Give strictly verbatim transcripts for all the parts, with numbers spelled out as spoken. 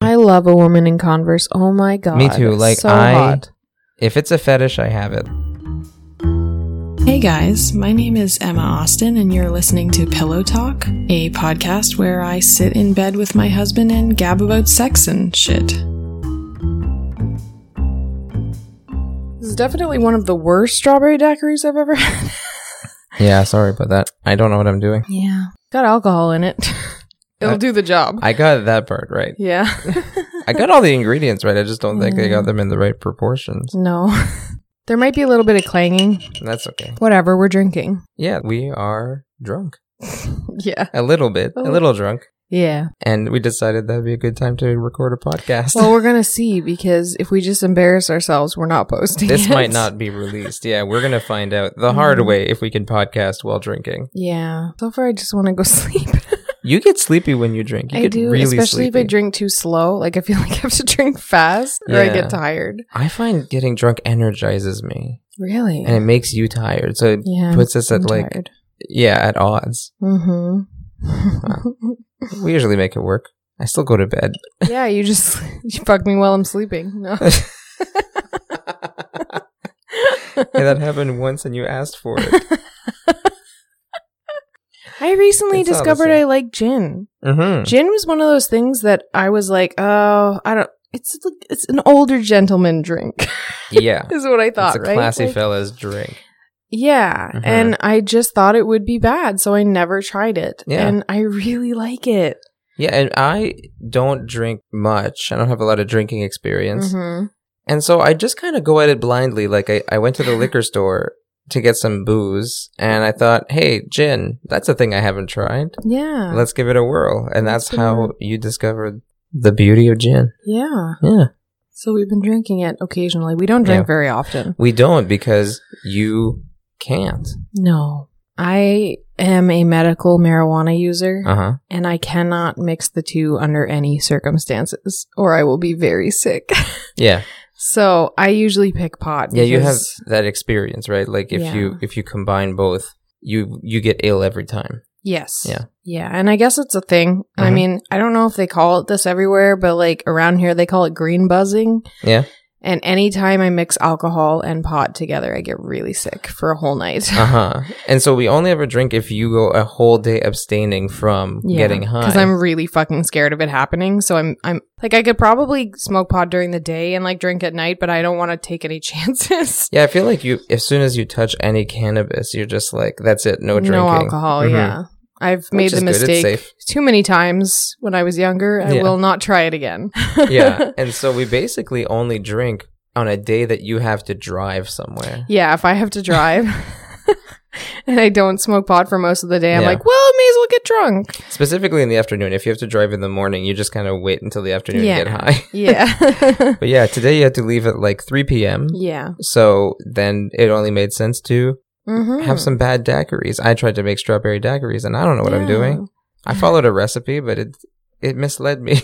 I love a woman in Converse. Oh my god. Me too. Like so I, hot. If it's a fetish, I have it. Hey guys, my name is Emma Austin and you're listening to Pillow Talk, a podcast where I sit in bed with my husband and gab about sex and shit. This is definitely one of the worst strawberry daiquiris I've ever had. Yeah, sorry about that. I don't know what I'm doing. Yeah. Got alcohol in it. It'll Uh, do the job. I got that part right. Yeah. I got all the ingredients right. I just don't think I Yeah. got them in the right proportions. No. There might be a little bit of clanging. That's okay. Whatever, we're drinking. Yeah, we are drunk. Yeah. A little bit. A Oh. little drunk. Yeah. And we decided that'd be a good time to record a podcast. Well, we're going to see, because if we just embarrass ourselves, we're not posting This it. might not be released. Yeah, we're going to find out the hard Mhm. way if we can podcast while drinking. Yeah. So far, I just want to go sleep. You get sleepy when you drink. You I get do, really especially sleepy. if I drink too slow. Like, I feel like I have to drink fast or I Yeah. get tired. I find getting drunk energizes me. Really? And it makes you tired. So it Yeah. puts us at I'm like, tired. yeah, at odds. Mm-hmm. We usually make it work. I still go to bed. Yeah, you just you fuck me while I'm sleeping. No. Hey, that happened once and you asked for it. I recently It's all the discovered same. I like gin. Mm-hmm. Gin was one of those things that I was like, oh, I don't. It's like, it's an older gentleman drink. Yeah. Is what I thought, It's a right? classy Like, fella's drink. yeah, Mhm. and I just thought it would be bad, so I never tried it. Yeah. And I really like it. Yeah, and I don't drink much. I don't have a lot of drinking experience. Mm-hmm. And so I just kind of go at it blindly. Like I, I went to the liquor store to get some booze and I thought, hey, gin, that's a thing I haven't tried. Yeah. Let's give it a whirl. And that's Let's give it a how whirl. you discovered the beauty of gin. yeah. Yeah. So we've been drinking it occasionally. We don't drink Yeah. very often. We don't because you can't. No. I am a medical marijuana user, Uh-huh. and I cannot mix the two under any circumstances, or I will be very sick. Yeah. So I usually pick pot. Yeah, you have because- that experience, right? Like if Yeah. you if you combine both, you you get ill every time. Yes. Yeah. Yeah. And I guess it's a thing. I Mhm. mean, I don't know if they call it this everywhere, but like around here, they call it green buzzing. Yeah. And anytime I mix alcohol and pot together, I get really sick for a whole night. Uh-huh. And so we only ever drink if you go a whole day abstaining from getting high. Because I'm really fucking scared of it happening. So I'm, I'm like, I could probably smoke pot during the day and like drink at night, but I don't want to take any chances. Yeah, I feel like you as soon as you touch any cannabis, you're just like, that's it, no drinking. No alcohol. Mhm. Yeah. I've Which made is the good, it's mistake safe. too many times when I was younger. I Yeah. will not try it again. Yeah. And so we basically only drink on a day that you have to drive somewhere. Yeah, if I have to drive and I don't smoke pot for most of the day, I'm Yeah. like, well, I may as well get drunk. Specifically in the afternoon. If you have to drive in the morning, you just kind of wait until the afternoon Yeah. to get high. Yeah. But yeah, today you had to leave at like three p.m. yeah. So then it only made sense to Mm-hmm. have some bad daiquiris. I tried to make strawberry daiquiris and I don't know what I'm doing. I followed a recipe, but it it misled me.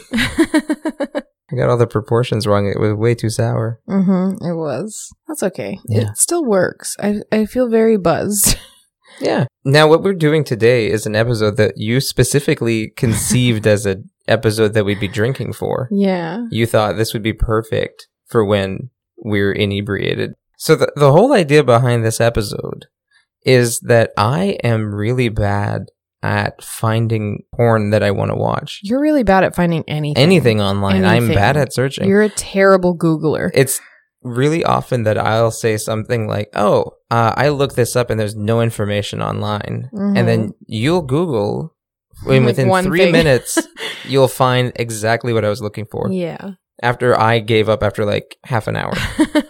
I got all the proportions wrong. It was way too sour. Mm-hmm. It was. That's okay. Yeah. It still works. I I feel very buzzed. Yeah. Now, what we're doing today is an episode that you specifically conceived as an episode that we'd be drinking for. Yeah. You thought this would be perfect for when we're inebriated. So the, the whole idea behind this episode is that I am really bad at finding porn that I want to watch. You're really bad at finding anything. Anything online. I'm Anything. bad at searching. You're a terrible Googler. It's really often that I'll say something like, oh, uh, I looked this up and there's no information online. Mhm. And then you'll Google, and Like within one three thing. minutes, you'll find exactly what I was looking for. Yeah. After I gave up after like half an hour.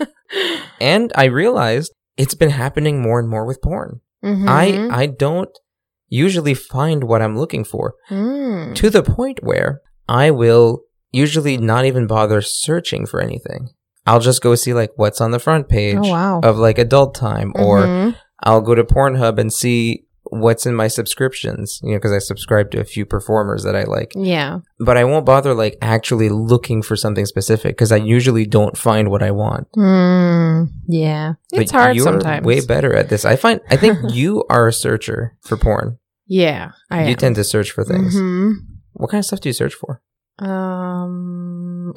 And I realized it's been happening more and more with porn. Mhm. I, I don't usually find what I'm looking for Mm. to the point where I will usually not even bother searching for anything. I'll just go see like what's on the front page Oh, wow. of like Adult Time, or Mhm. I'll go to Pornhub and see what's in my subscriptions, you know, because I subscribe to a few performers that I like. Yeah. But I won't bother like actually looking for something specific because I usually don't find what I want. Mm. Yeah. It's But hard you're sometimes. way better at this. I find. I think you are a searcher for porn. Yeah. I you am. tend to search for things. Mhm. What kind of stuff do you search for? Um,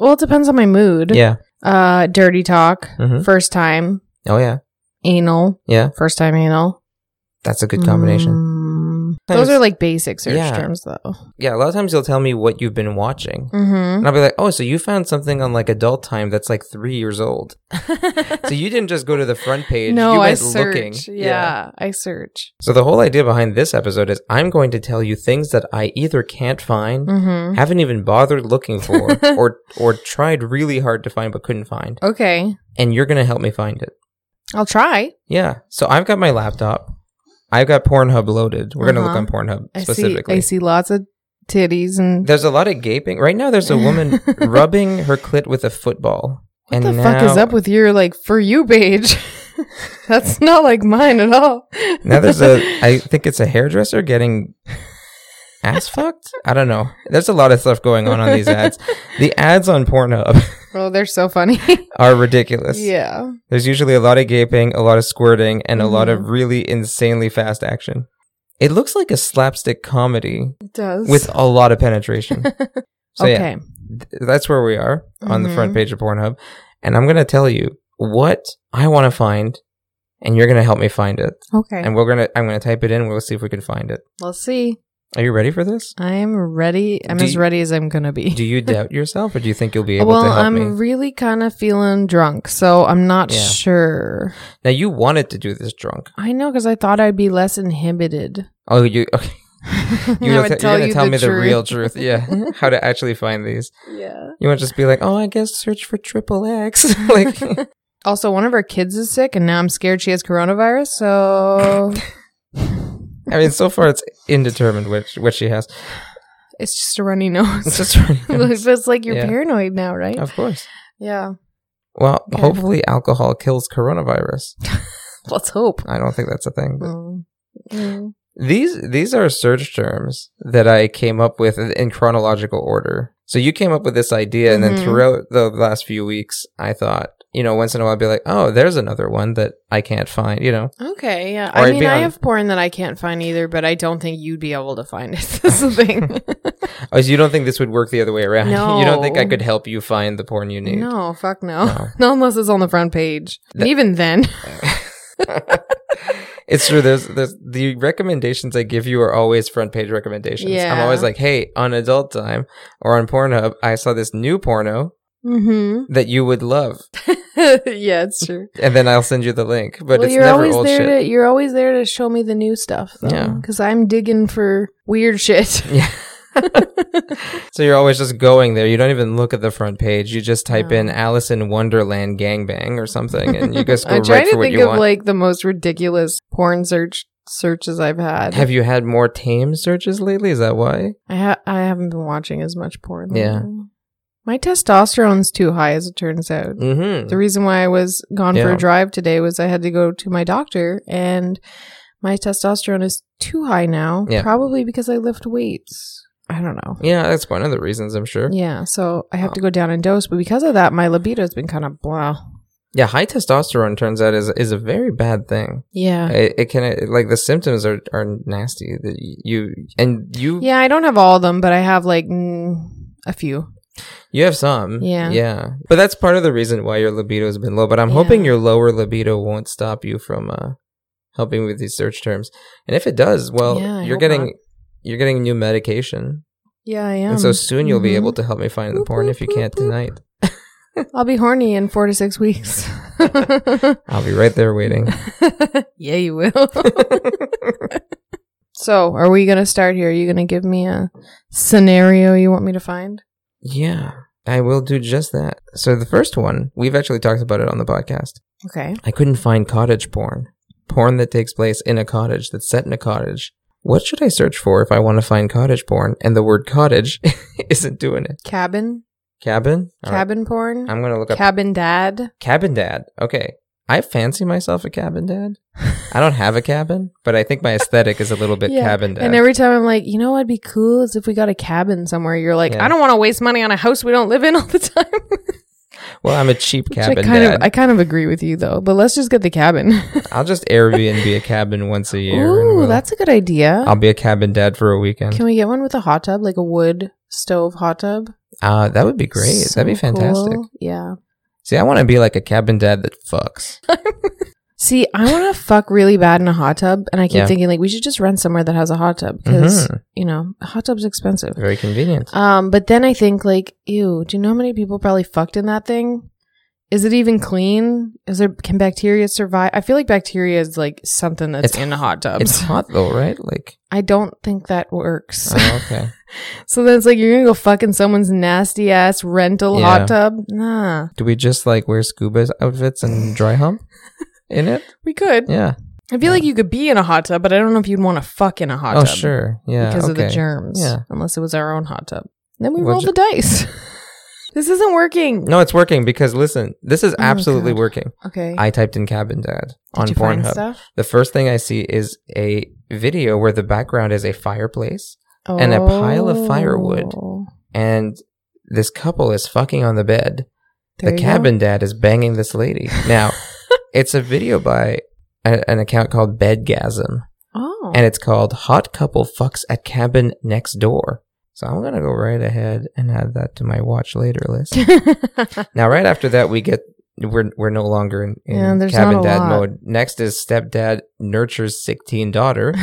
Well, it depends on my mood. Yeah. Uh, dirty talk. Mhm. First time. Oh, yeah. Anal. Yeah. First time anal. That's a good combination. Mm, those are like basic search Yeah. terms, though. Yeah, a lot of times you'll tell me what you've been watching. Mm-hmm. And I'll be like, oh, so you found something on like Adult Time that's like three years old. So you didn't just go to the front page. No, you I went search. looking. Yeah, I search. So the whole idea behind this episode is I'm going to tell you things that I either can't find, Mm-hmm. haven't even bothered looking for, or or tried really hard to find but couldn't find. Okay. And you're going to help me find it. I'll try. Yeah. So I've got my laptop. I've got Pornhub loaded. We're going to Uh-huh. look on Pornhub I see, specifically. I see lots of titties and... There's a lot of gaping. Right now, there's a woman rubbing her clit with a football. What and the now, fuck is up with your, like, For You page? That's not like mine at all. Now there's a, I think it's a hairdresser getting ass fucked? I don't know. There's a lot of stuff going on on these ads. The ads on Pornhub Oh, they're so funny. are ridiculous. Yeah. There's usually a lot of gaping, a lot of squirting, and a lot of Mhm. really insanely fast action. It looks like a slapstick comedy It does. with a lot of penetration. So yeah, okay. th- that's where we are on the front Mhm. page of Pornhub. And I'm going to tell you what I want to find, and you're going to help me find it. Okay. And we're going to, I'm going to type it in, and we'll see if we can find it. Let's see. Are you ready for this? I'm ready. I'm Do as you- ready as I'm going to be. Do you doubt yourself, or do you think you'll be able well, to help I'm me? really kind of feeling drunk, so I'm not Yeah. sure. Now, you wanted to do this drunk. I know, because I thought I'd be less inhibited. Oh, you, okay. I You will would t- tell you're going you to tell the me the truth. real truth. Yeah. How to actually find these. Yeah. You won't just be like, oh, I guess search for triple X. Like, Also, one of our kids is sick, and now I'm scared she has coronavirus, so I mean, so far it's indeterminate which, what she has. it's just a runny nose. It's just running nose. It's like you're Yeah. paranoid now, right? Of course. Yeah. Well, Okay. hopefully alcohol kills coronavirus. Let's hope. I don't think that's a thing. But Mm. Mm. these these are search terms that I came up with in chronological order. So you came up with this idea, and then Mhm. throughout the last few weeks, I thought, you know, once in a while I'd be like, oh, there's another one that I can't find, you know. Okay, yeah. Or I I'd mean, be I on- have porn that I can't find either, but I don't think you'd be able to find it. That's the thing. Oh, so you don't think this would work the other way around? No. You don't think I could help you find the porn you need? No, fuck no. No. Not unless it's on the front page. And That- even then. It's true. There's, there's the recommendations I give you are always front page recommendations. I'm Yeah. always like, hey, on Adult Time or on Pornhub, I saw this new porno Mm-hmm. that you would love, Yeah, it's true. and then I'll send you the link. But well, it's you're never always old there shit. to you're always there to show me the new stuff, though. Yeah. Because I'm digging for weird shit. Yeah. So you're always just going there. You don't even look at the front page. You just type No. in Alice in Wonderland gangbang or something, and you just go I'm trying right for to what think you of want. like the most ridiculous porn search searches I've had. Have you had more tame searches lately? Is that why? I ha- I haven't been watching as much porn. Yeah. lately. My testosterone's too high, as it turns out. Mm-hmm. The reason why I was gone for Yeah. a drive today was I had to go to my doctor, and my testosterone is too high now. Yeah. Probably because I lift weights. I don't know. Yeah, that's one of the reasons, I'm sure. Yeah, so I have to go down in dose, but because of that, my libido's been kind of blah. Yeah, high testosterone turns out is is a very bad thing. Yeah. It, it can it, like the symptoms are are nasty. That you and you Yeah, I don't have all of them, but I have like mm, a few. you have some. Yeah. yeah. But that's part of the reason why your libido has been low. But I'm Yeah. hoping your lower libido won't stop you from uh, helping with these search terms. And if it does, well, Yeah, I you're hope getting not. you're getting new medication, Yeah, I am. and so soon you'll be Mhm. able to help me find the Boop, porn boop, if you boop, can't boop. tonight. I'll be horny in four to six weeks. I'll be right there waiting. Yeah, you will. So, are we going to start here? Are you going to give me a scenario you want me to find? Yeah, I will do just that. So the first one, we've actually talked about it on the podcast. Okay. I couldn't find cottage porn. Porn that takes place in a cottage, that's set in a cottage. What should I search for if I want to find cottage porn? And the word cottage isn't doing it. Cabin? Cabin? All right. Cabin porn? I'm going to look up Cabin dad? cabin dad. Okay. I fancy myself a cabin dad. I don't have a cabin, but I think my aesthetic is a little bit Yeah. cabin dad. And every time I'm like, you know what'd be cool is if we got a cabin somewhere. You're like, Yeah. I don't want to waste money on a house we don't live in all the time. well, I'm a cheap Which I cabin kind dad. of, I kind of agree with you though, but let's just get the cabin. I'll just Airbnb a cabin once a year. and Ooh, we'll- that's a good idea. I'll be a cabin dad for a weekend. Can we get one with a hot tub, like a wood stove hot tub? Uh, that would be great. So That'd be fantastic. cool. Yeah. See, I want to be like a cabin dad that fucks. See, I want to fuck really bad in a hot tub, and I keep Yeah. thinking like we should just rent somewhere that has a hot tub because Mhm. you know a hot tub's expensive. Very convenient. Um, but then I think like, ew, do you know how many people probably fucked in that thing? Is it even clean? Is there can bacteria survive? I feel like bacteria is like something that's It's- in hot tubs. It's hot though, right? Like, I don't think that works. oh, okay. So then it's like you're gonna go fuck in someone's nasty ass rental Yeah. hot tub? Nah, Do we just like wear scuba outfits and dry hump in it? we could. Yeah. I feel like you could be in a hot tub, but I don't know if you'd want to fuck in a hot Oh, tub. sure. Yeah. Because of the okay. germs. Yeah. Unless it was our own hot tub. Then we Well, rolled ju- the dice. This isn't working. No, it's working because listen, this is Oh, absolutely God. working. Okay. I typed in cabin dad on Did you find Pornhub. stuff? The first thing I see is a video where the background is a fireplace and a pile of firewood. Oh. and this couple is fucking on the bed. There The you cabin dad is banging this lady. Now, it's a video by a, an account called Bedgasm, Oh. and it's called Hot Couple Fucks at Cabin Next Door. So I'm going to go right ahead and add that to my watch later list. Now, right after that, we get, we're we're no longer in, in Yeah, there's cabin not a dad lot. mode. Next is stepdad nurtures sick teen daughter,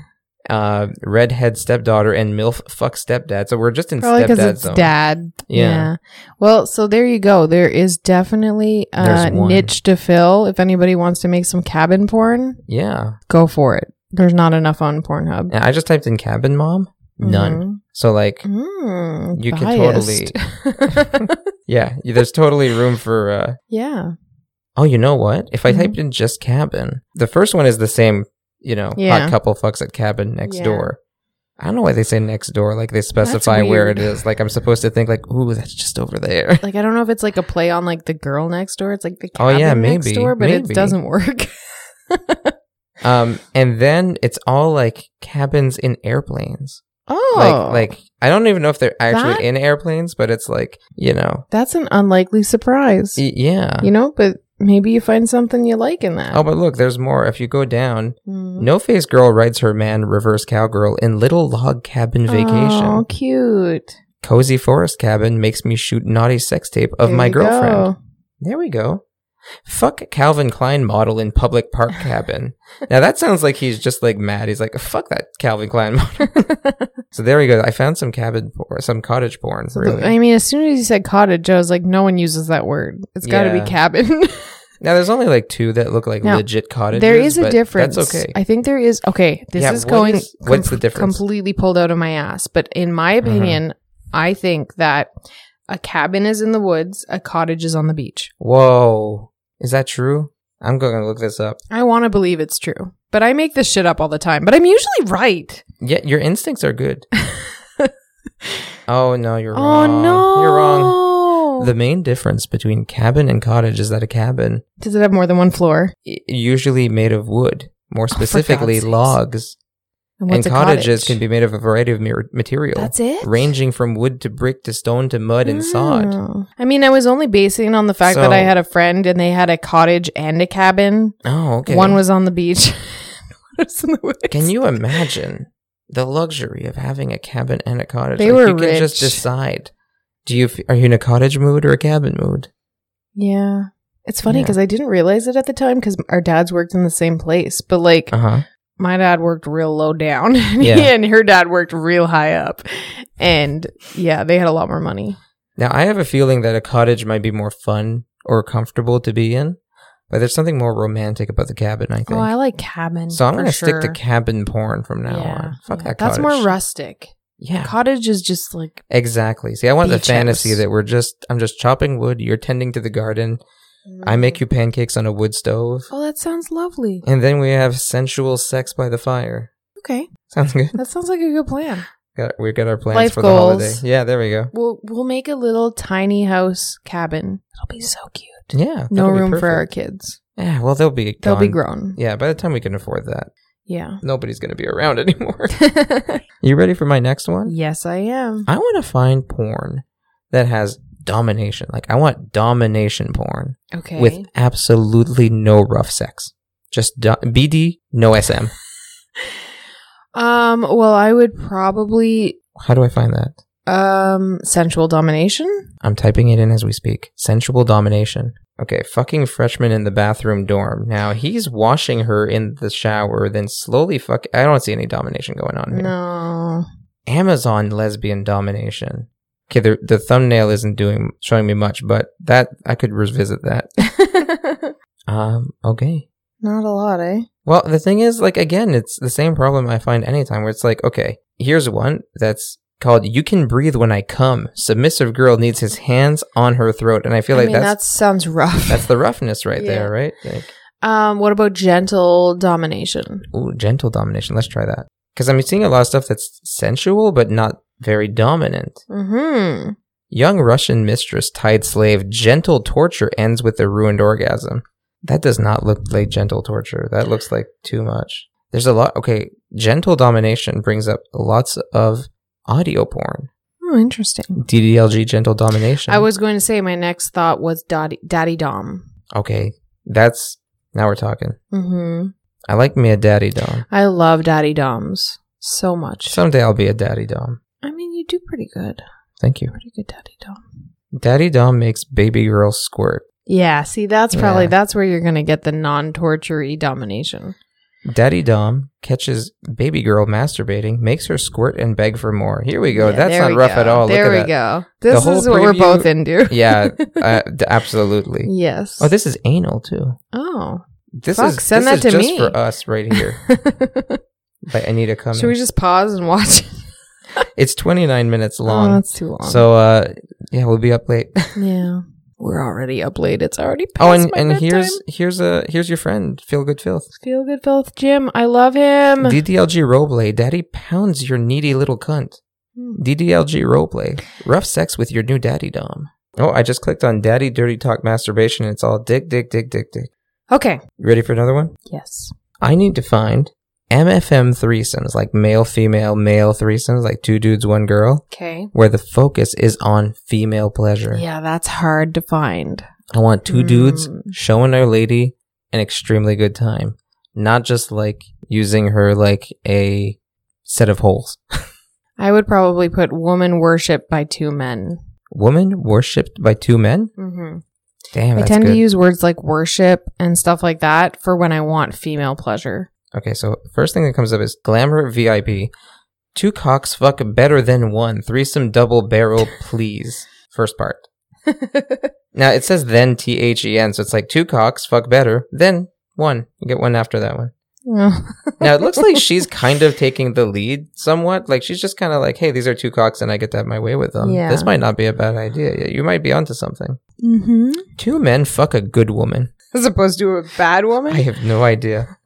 uh, redhead stepdaughter, and MILF fuck stepdad. So we're just in Probably because stepdad it's zone. dad. Yeah. Well, so there you go. There is definitely a There's one. niche to fill. If anybody wants to make some cabin porn, Yeah. go for it. There's not enough on Pornhub. Yeah, I just typed in cabin mom. None. So like, Mm, you can biased. totally, yeah, there's totally room for, uh, Yeah. oh, you know what? If I Mhm. typed in just cabin, the first one is the same, you know, Yeah. hot couple fucks at cabin next Yeah. door. I don't know why they say next door. Like they specify where weird. it is. Like I'm supposed to think like, ooh, that's just over there. Like, I don't know if it's like a play on like the girl next door. It's like the Oh, cabin yeah, next maybe, door, but maybe. it doesn't work. Um, and then it's all like cabins in airplanes. Oh. Like, like I don't even know if they're actually That- in airplanes, but it's like, you know, That's an unlikely surprise. y- yeah. You know, but maybe you find something you like in that. Oh, but look, there's more. If you go down, Mm. No Face Girl rides her man reverse cowgirl in little log cabin vacation. Oh, cute. Cozy forest cabin makes me shoot naughty sex tape of There my you girlfriend. go. There we go. Fuck Calvin Klein model in public park cabin. Now that sounds like he's just like mad. He's like, fuck that Calvin Klein model. So there we go. I found some cabin porn, some cottage porn. So Really. the- I mean, as soon as you said cottage, I was like, no one uses that word. It's got to Yeah. be cabin. Now there's only like two that look like Now, legit cottages. There is a but difference. That's okay. I think there is. Okay, this Yeah, is what going is- what's the difference? completely pulled out of my ass. But in my opinion, I think that a cabin is in the woods, a cottage is on the beach. Whoa. Is that true? I'm going to look this up. I want to believe it's true, but I make this shit up all the time. But I'm usually right. Yeah, your instincts are good. Oh, no, you're Oh wrong. no, You're wrong. The main difference between cabin and cottage is that a cabin, Does it have more than one floor? i- usually made of wood, more specifically God's sakes. logs, And and what's a cottages cottage? can be made of a variety of mir- material. That's it. Ranging from wood to brick to stone to mud and sod. Oh. I mean, I was only basing it on the fact So- that I had a friend and they had a cottage and a cabin. Oh, okay. One was on the beach. One was in the woods. Can you imagine the luxury of having a cabin and a cottage? They like, were you can just rich. decide. Do you f- are you in a cottage mood or a cabin mood? Yeah. It's funny Yeah. because I didn't realize it at the time because our dads worked in the same place. But like, Uh huh. my dad worked real low down Yeah. and her dad worked real high up. And yeah, they had a lot more money. Now I have a feeling that a cottage might be more fun or comfortable to be in, but there's something more romantic about the cabin. I think. Oh, I like cabin. so I'm for gonna stick to sure. cabin porn from now Yeah, on. Fuck yeah. that That's cottage. more rustic. Yeah. Cottage is just like, Exactly. See, I want the Beach fantasy house. that we're just I'm just chopping wood. You're tending to the garden. I make you pancakes on a wood stove, Oh, that sounds lovely. and then we have sensual sex by the fire. Okay. Sounds good. That sounds like a good plan. Got, we got our plans Life for the goals. holiday. Yeah, there we go. We'll we'll make a little tiny house cabin. It'll be so cute. Yeah, No that'll be room for our perfect. kids. Yeah, well, they'll be They'll be gone. grown. Yeah, by the time we can afford that, Yeah. nobody's going to be around anymore. You ready for my next one? Yes, I am. I want to find porn that has domination. Like, I want domination porn Okay. with absolutely no rough sex. Just do- B D, no S M. um. Well, I would probably. How do I find that? Um, sensual domination? I'm typing it in as we speak. Sensual domination. Okay, fucking freshman in the bathroom dorm. Now, he's washing her in the shower, then slowly fuck... I don't see any domination going on here. No. Amazon lesbian domination. Okay, the, the thumbnail isn't doing showing me much, but that I could revisit that. um, okay. Not a lot, eh? Well, the thing is, like, again, it's the same problem I find anytime where it's like, okay, here's one that's called You Can Breathe When I Come. Submissive girl needs his hands on her throat. And I feel I like mean, that's... that sounds rough. That's the roughness right Yeah. there, right? Like, um, what about gentle domination? ooh, gentle domination. Let's try that. Because I'm seeing a lot of stuff that's sensual, but not very dominant. Mm-hmm. Young Russian mistress, tied slave, gentle torture ends with a ruined orgasm. That does not look like gentle torture. That looks like too much. There's a lot. Okay, gentle domination brings up lots of audio porn. Oh, interesting. D D L G gentle domination. I was going to say my next thought was daddy, daddy dom. Okay, that's... Now we're talking. Mm-hmm. I like me a daddy dom. I love daddy doms so much. Someday I'll be a daddy dom. I mean, you do pretty good. Thank you. Pretty good daddy dom. Daddy dom makes baby girl squirt. Yeah, see, that's probably, Yeah. that's where you're going to get the non-torture-y domination. Daddy dom catches baby girl masturbating, makes her squirt and beg for more. Here we go. Yeah, That's there not we rough go. at all. There Look we at that. go. This whole is what we're preview- both into. Yeah, uh, d- absolutely. Yes. Oh, this is anal too. Oh. This Fuck, is send this that is to just me. for us right here. By Anita Cummings. Should we just pause and watch? It's twenty-nine minutes Oh, long. that's too long. So, uh, yeah, we'll be up late. yeah. We're already up late. It's already past Oh, and, my and bedtime. here's here's a here's your friend, Feel Good Filth. Feel Good Filth Jim. I love him. D D L G roleplay. Daddy pounds your needy little cunt. Hmm. D D L G roleplay. Rough sex with your new daddy dom. Oh, I just clicked on Daddy Dirty Talk Masturbation. And it's all dick, dick, dick, dick, dick. Okay. You ready for another one? Yes. I need to find M F M threesomes, like male, female, male threesomes, like two dudes, one girl, Okay. where the focus is on female pleasure. Yeah, that's hard to find. I want two Mm. dudes showing their lady an extremely good time, not just like using her like a set of holes. I would probably put Woman Worship by two men. Woman worshipped by two men? Mm-hmm. Damn, I that's tend good. to use words like worship and stuff like that for when I want female pleasure. Okay, so first thing that comes up is Glamour V I P. Two cocks fuck better than one. Threesome double barrel, please. First part. Now, it says then T H E N, so it's like two cocks fuck better, then one. You get one after that one. Oh. Now, it looks like she's kind of taking the lead somewhat. Like, she's just kind of like, hey, these are two cocks and I get to have my way with them. Yeah. This might not be a bad idea. You might be onto something. Mm-hmm. Two men fuck a good woman. As opposed to a bad woman? I have no idea.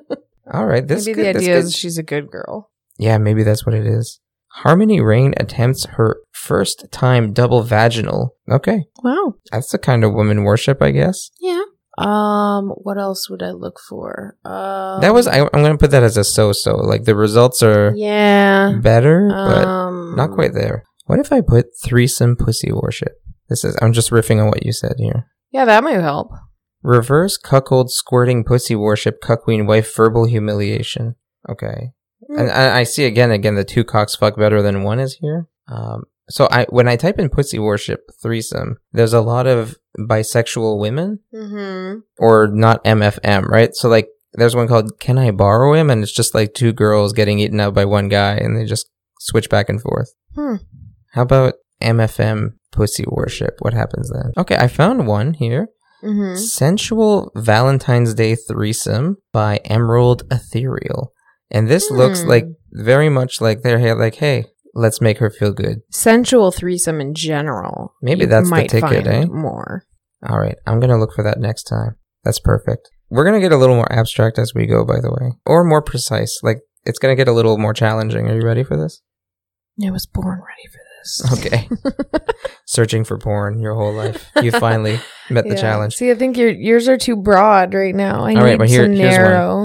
All right, this Maybe good, the this idea good. is she's a good girl. Yeah, maybe that's what it is. Harmony Rain attempts her first time double vaginal. Okay. Wow. That's the kind of woman worship, I guess. Yeah. Um, what else would I look for? Um, That was, I, I'm going to put that as a so-so. Like, the results are yeah. better, but Um, not quite there. What if I put threesome pussy worship? This is, I'm just riffing on what you said here. Yeah, that might help. Reverse cuckold squirting pussy worship, cuckween wife verbal humiliation. Okay. And I, I see again, again, the two cocks fuck better than one is here. Um, so I, when I type in pussy worship threesome, there's a lot of bisexual women Mm-hmm. or not M F M, right? So like, there's one called Can I Borrow Him? And it's just like two girls getting eaten out by one guy and they just switch back and forth. Hmm. How about M F M pussy worship? What happens then? Okay, I found one here. Mm-hmm. Sensual Valentine's Day Threesome by Emerald Ethereal. And this Hmm. looks like very much like they're here, like, hey, let's make her feel good. Sensual threesome in general. Maybe you that's the might ticket, find eh? More. All right, I'm going to look for that next time. That's perfect. We're going to get a little more abstract as we go, by the way. Or more precise. Like, it's going to get a little more challenging. Are you ready for this? I was born ready for this. Okay. Searching for porn your whole life. You finally met the Yeah. challenge. See, I think your yours are too broad right now. I All need right, but here- to here's one. narrow.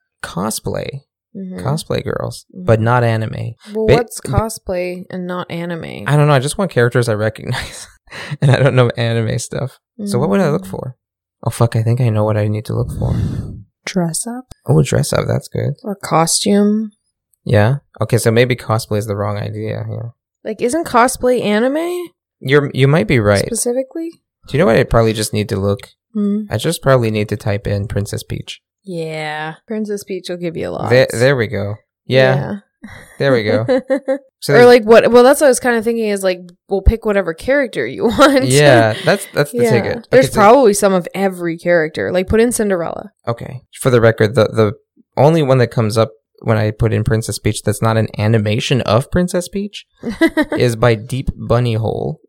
Cosplay. Mhm. Cosplay girls. Mhm. But not anime. Well, Ba- what's cosplay and not anime? I don't know. I just want characters I recognize. And I don't know anime stuff. So what would I look Mm. for? Oh, fuck. I think I know what I need to look for. Dress up Oh, dress up. That's good. or costume? Yeah. Okay, so maybe cosplay is the wrong idea here. Like, isn't cosplay anime You're you might be right. specifically? Do you know what I probably just need to look? Hmm. I just probably need to type in Princess Peach. Yeah. Princess Peach will give you a lot. There, there we go. Yeah, there we go. So or there's- like what? Well, that's what I was kind of thinking. Is like we'll pick whatever character you want. yeah, that's that's the yeah. ticket. There's Okay, so- probably some of every character. Like put in Cinderella. okay. For the record, the the only one that comes up when I put in Princess Peach that's not an animation of Princess Peach is by Deep Bunny Hole.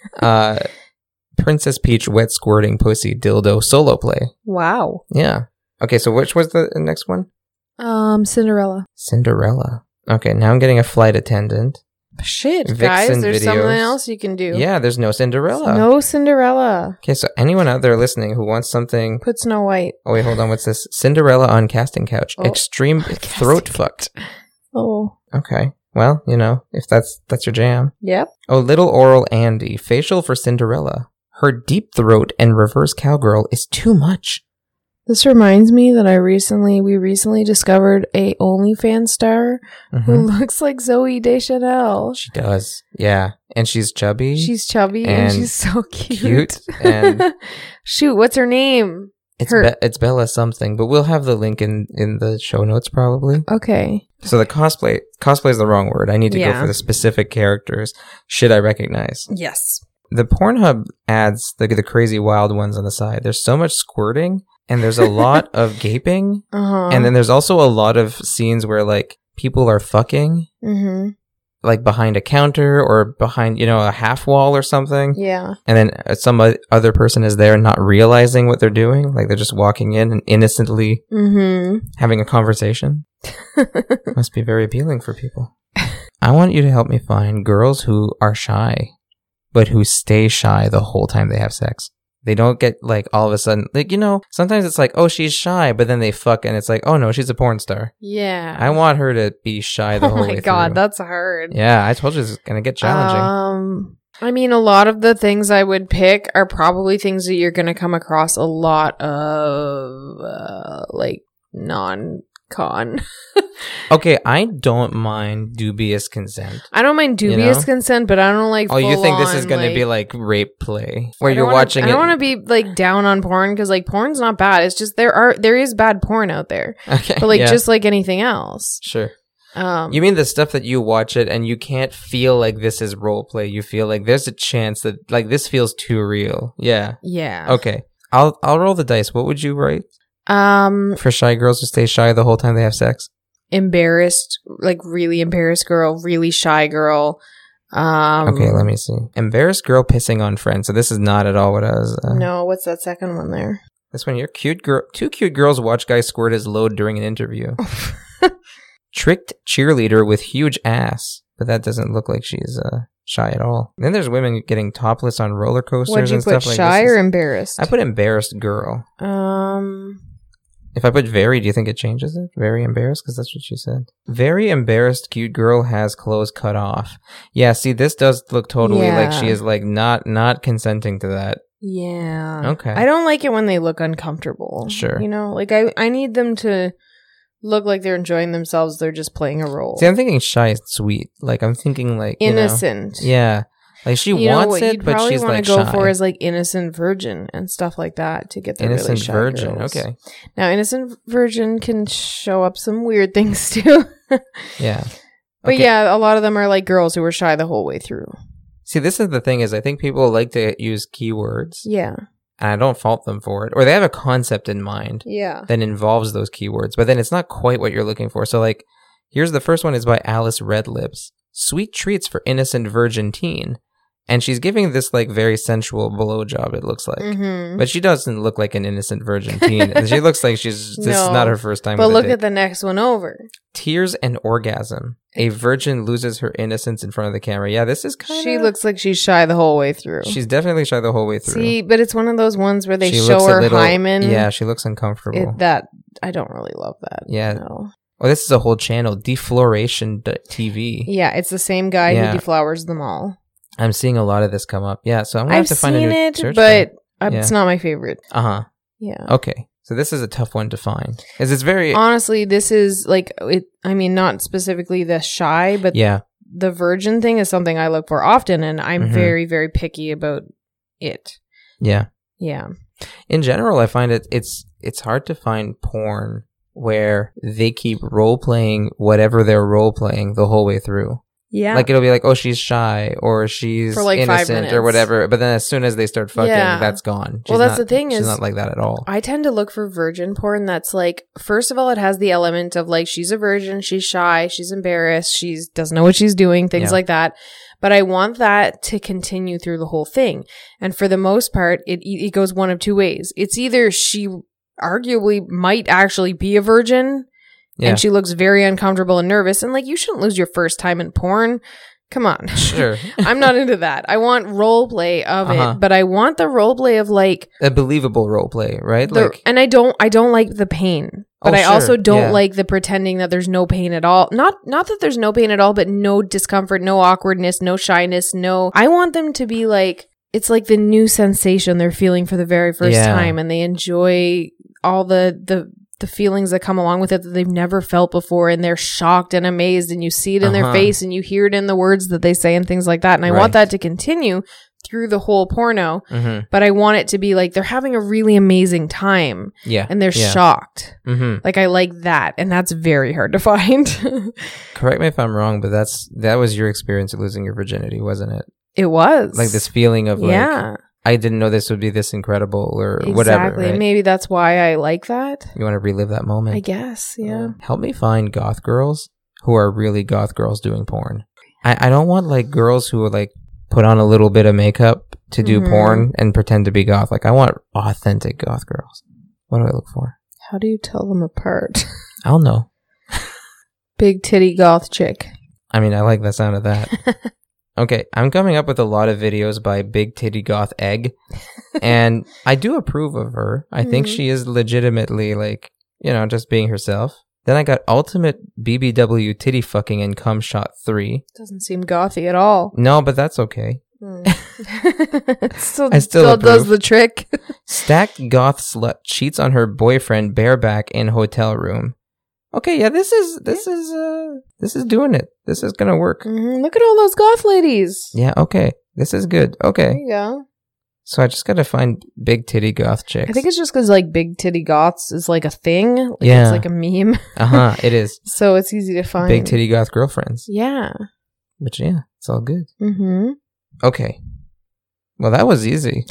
Uh, Princess Peach wet squirting pussy dildo solo play. Wow. Yeah. Okay, so which was the next one? Um, Cinderella. Cinderella. Okay, now I'm getting a flight attendant. Shit, Vixen guys. There's videos. something else you can do. Yeah, there's no Cinderella. No Cinderella. Okay, so anyone out there listening who wants something... Put Snow White. Oh, wait, hold on. What's this? Cinderella on casting couch. Oh. Extreme throat fucked. Oh. Okay. Well, you know, if that's that's your jam. Yep. Oh, Little Oral Andy. Facial for Cinderella. Her deep throat and reverse cowgirl is too much. This reminds me that I recently, we recently discovered a OnlyFans star who Mhm. looks like Zooey Deschanel. She does. Yeah. And she's chubby. She's chubby and, And she's so cute. cute and- Shoot, what's her name? It's her- Be- it's Bella something, but we'll have the link in, in the show notes probably. Okay. So the cosplay, cosplay is the wrong word. I need to go Yeah. for the specific characters. Should I recognize? Yes. The Pornhub ads, the, the crazy wild ones on the side, there's so much squirting and there's a lot of gaping. Uh-huh. And then there's also a lot of scenes where like people are fucking Mm-hmm. like behind a counter or behind, you know, a half wall or something. Yeah. And then uh, some o- other person is there not realizing what they're doing. Like they're just walking in and innocently Mm-hmm. having a conversation. Must be very appealing for people. I want you to help me find girls who are shy, but who stay shy the whole time they have sex. They don't get like all of a sudden, like, you know, sometimes it's like, oh, she's shy, but then they fuck and it's like, oh no, she's a porn star. Yeah. I want her to be shy the Oh whole my way god, through. that's hard. Yeah, I told you this is going to get challenging. Um, I mean, a lot of the things I would pick are probably things that you're going to come across a lot of, uh, like, non-con. Okay, I don't mind dubious consent. I don't mind dubious know? consent, but I don't like Oh, you think this full-on, is going to be like like rape play where I you're don't wanna- watching I it? don't want to be like down on porn because like porn's not bad. It's just there are there is bad porn out there, Okay, but like yeah, just like anything else. sure. Um, You mean the stuff that you watch it and you can't feel like this is role play? You feel like there's a chance that like this feels too real. Yeah. yeah. Okay. I'll I'll roll the dice. What would you write Um, for shy girls to stay shy the whole time they have sex? embarrassed, like really embarrassed girl, really shy girl. Um, Okay, let me see. Embarrassed girl pissing on friend. So this is not at all what I was. Uh, No, what's that second one there? This one here. Cute girl. Two cute girls watch guy squirt his load during an interview. Tricked cheerleader with huge ass, but that doesn't look like she's uh, shy at all. And then there's women getting topless on roller coasters What'd you and put, stuff like shy this. or is- embarrassed? I put embarrassed girl. um, If I put very, do you think it changes it? Very embarrassed? Because that's what she said. Very embarrassed cute girl has clothes cut off. Yeah, see, this does look totally like she Yeah. is like not not consenting to that. yeah. Okay. I don't like it when they look uncomfortable. Sure. You know, like I, I need them to look like they're enjoying themselves. They're just playing a role. See, I'm thinking shy is sweet. Like, I'm thinking like, you know, Innocent. yeah. Like she You know wants what it, you'd but probably she's wanna like go shy. for is like innocent virgin and stuff like that to get the Innocent really shy virgin. girls. Okay. Now, innocent virgin can show up some weird things too. Yeah. But Okay. yeah, a lot of them are like girls who were shy the whole way through. See, this is the thing is I think people like to use keywords Yeah. and I don't fault them for it. Or they have a concept in mind Yeah. that involves those keywords, but then it's not quite what you're looking for. So like, here's the first one is by Alice Redlips. Sweet treats for innocent virgin teen. And she's giving this like very sensual blowjob, it looks like. Mm-hmm. But she doesn't look like an innocent virgin teen. She looks like she's this is No. not her first time But with look a dick. at the next one over. Tears and orgasm. A virgin loses her innocence in front of the camera. Yeah, this is kind of... She looks like she's shy the whole way through. She's definitely shy the whole way through. See, but it's one of those ones where they She show looks a her little- hymen. Yeah, she looks uncomfortable. It, that I don't really love that. Yeah. No. Oh, this is a whole channel, Defloration T V. Yeah, it's the same guy Yeah. who deflowers them all. I'm seeing a lot of this come up. Yeah, so I'm gonna I've have to find seen a new it, search but uh, Yeah. it's not my favorite. Uh huh. Yeah. Okay, so this is a tough one to find. Is it's very Honestly, this is like it. I mean, not specifically the shy, but yeah. the virgin thing is something I look for often, and I'm Mhm. very, very picky about it. Yeah. Yeah. In general, I find it it's it's hard to find porn where they keep role playing whatever they're role playing the whole way through. Yeah. Like it'll be like, oh, she's shy or she's For, like, five innocent or minutes. whatever. But then as soon as they start fucking, Yeah. that's gone. She's Well, that's not- the thing she's is- not like that at all. I tend to look for virgin porn that's like, first of all, it has the element of like, she's a virgin, she's shy, she's embarrassed, she's doesn't know what she's doing, things Yeah. like that. But I want that to continue through the whole thing. And for the most part, it it goes one of two ways. It's either she arguably might actually be a virgin Yeah. and she looks very uncomfortable and nervous, and like, you shouldn't lose your first time in porn. Come on. Sure. I'm not into that. I want role play of Uh-huh. it, but I want the role play of like, A believable role play, right? the, like, and I don't I don't like the pain. But Oh, I sure. also don't Yeah. like the pretending that there's no pain at all. Not not that there's no pain at all, but no discomfort, no awkwardness, no shyness, no. I want them to be like, it's like the new sensation they're feeling for the very first Yeah. time, and they enjoy all the the the feelings that come along with it that they've never felt before, and they're shocked and amazed, and you see it in their Uh-huh. face and you hear it in the words that they say and things like that. And I Right. want that to continue through the whole porno, mhm. but I want it to be like they're having a really amazing time yeah. and they're yeah. shocked. hmm Like, I like that, and that's very hard to find. Correct me if I'm wrong, but that's that was your experience of losing your virginity, wasn't it? It was. Like this feeling of like, yeah, I didn't know this would be this incredible or exactly. whatever. Right? Maybe that's why I like that. You want to relive that moment? I guess, yeah. Help me find goth girls who are really goth girls doing porn. I, I don't want like girls who are like put on a little bit of makeup to do Mhm. porn and pretend to be goth. Like I want authentic goth girls. What do I look for? How do you tell them apart? I don't know. Big titty goth chick. I mean, I like the sound of that. Okay, I'm coming up with a lot of videos by Big Titty Goth Egg, and I do approve of her. I think Mhm. she is legitimately like, you know, just being herself. Then I got Ultimate B B W Titty Fucking and Cum Shot three. Doesn't seem gothy at all. No, but that's okay. Hmm. It still, I still still does approve. the trick. Stacked Goth Slut cheats on her boyfriend bareback in hotel room. Okay, yeah, this is, this is, uh, this is doing it. This is gonna work. Mhm. Look at all those goth ladies. Yeah, okay. This is good. There Okay. you go. So I just gotta find big titty goth chicks. I think it's just because like big titty goths is like a thing. Like, Yeah. it's like a meme, Uh-huh, it is. so it's easy to find. Big titty goth girlfriends. Yeah. But yeah, it's all good. Mm-hmm. Okay. Well, that was easy.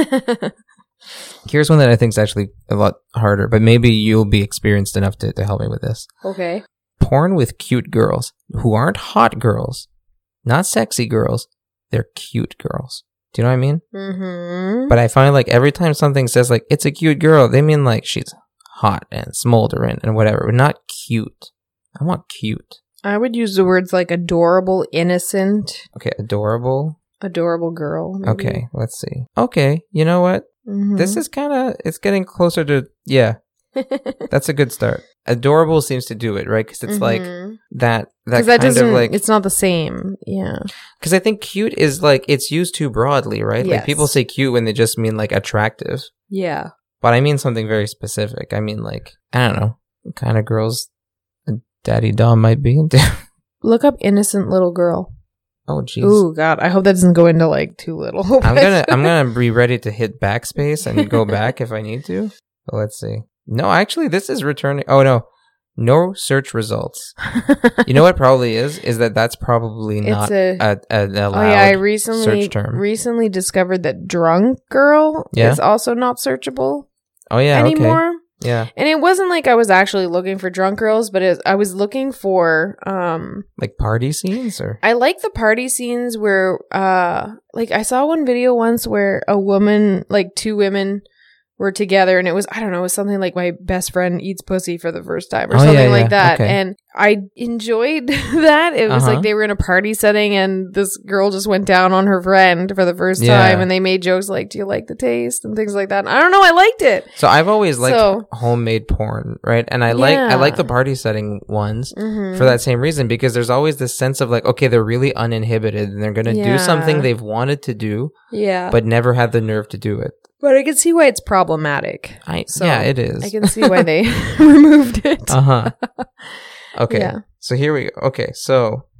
Here's one that I think is actually a lot harder, but maybe you'll be experienced enough to, to help me with this. Okay. Porn with cute girls who aren't hot girls, not sexy girls. They're cute girls. Do you know what I mean? Mm-hmm. But I find like every time something says like, it's a cute girl, they mean like she's hot and smoldering and whatever, but not cute. I want cute. I would use the words like adorable, innocent, Okay, adorable. adorable girl. maybe. Okay, let's see. Okay, you know what? Mhm. This is kind of, it's getting closer to, yeah, that's a good start. Adorable seems to do it, right? Because it's like Mhm. that, that 'Cause that kind doesn't. of like, It's not the same. Yeah. because I think cute is like, it's used too broadly, right? Like Yes. people say cute when they just mean like attractive. Yeah. But I mean something very specific. I mean like, I don't know, what kind of girls a daddy Dom might be into. Look up innocent little girl. Oh, jeez. Ooh, God. I hope that doesn't go into like too little. I'm gonna I'm gonna be ready to hit backspace and go back if I need to. But let's see. No, actually, this is returning. Oh no, no search results. You know what probably is is that that's probably It's not a- a, a, an allowed Oh yeah, I recently search term. recently discovered that drunk girl Yeah? is also not searchable oh yeah, anymore. okay, yeah, And it wasn't like I was actually looking for drunk girls, but it, I was looking for um like party scenes or I like the party scenes where uh like I saw one video once where a woman, like two women were together, and it was, I don't know, it was something like my best friend eats pussy for the first time or Oh, something yeah, like yeah. that. Okay. And I enjoyed that. It was Uh-huh. like they were in a party setting and this girl just went down on her friend for the first Yeah. time, and they made jokes like, do you like the taste and things like that. And I don't know, I liked it. So I've always liked So- homemade porn, right? And I like I like Yeah. the party setting ones. Mhm. For that same reason, because there's always this sense of like, okay, they're really uninhibited and they're gonna Yeah. do something they've wanted to do, Yeah. but never had the nerve to do it. But I can see why it's problematic. I So, yeah, it is. I can see why they removed it. Uh huh. Okay. Yeah. So here we go. Okay. So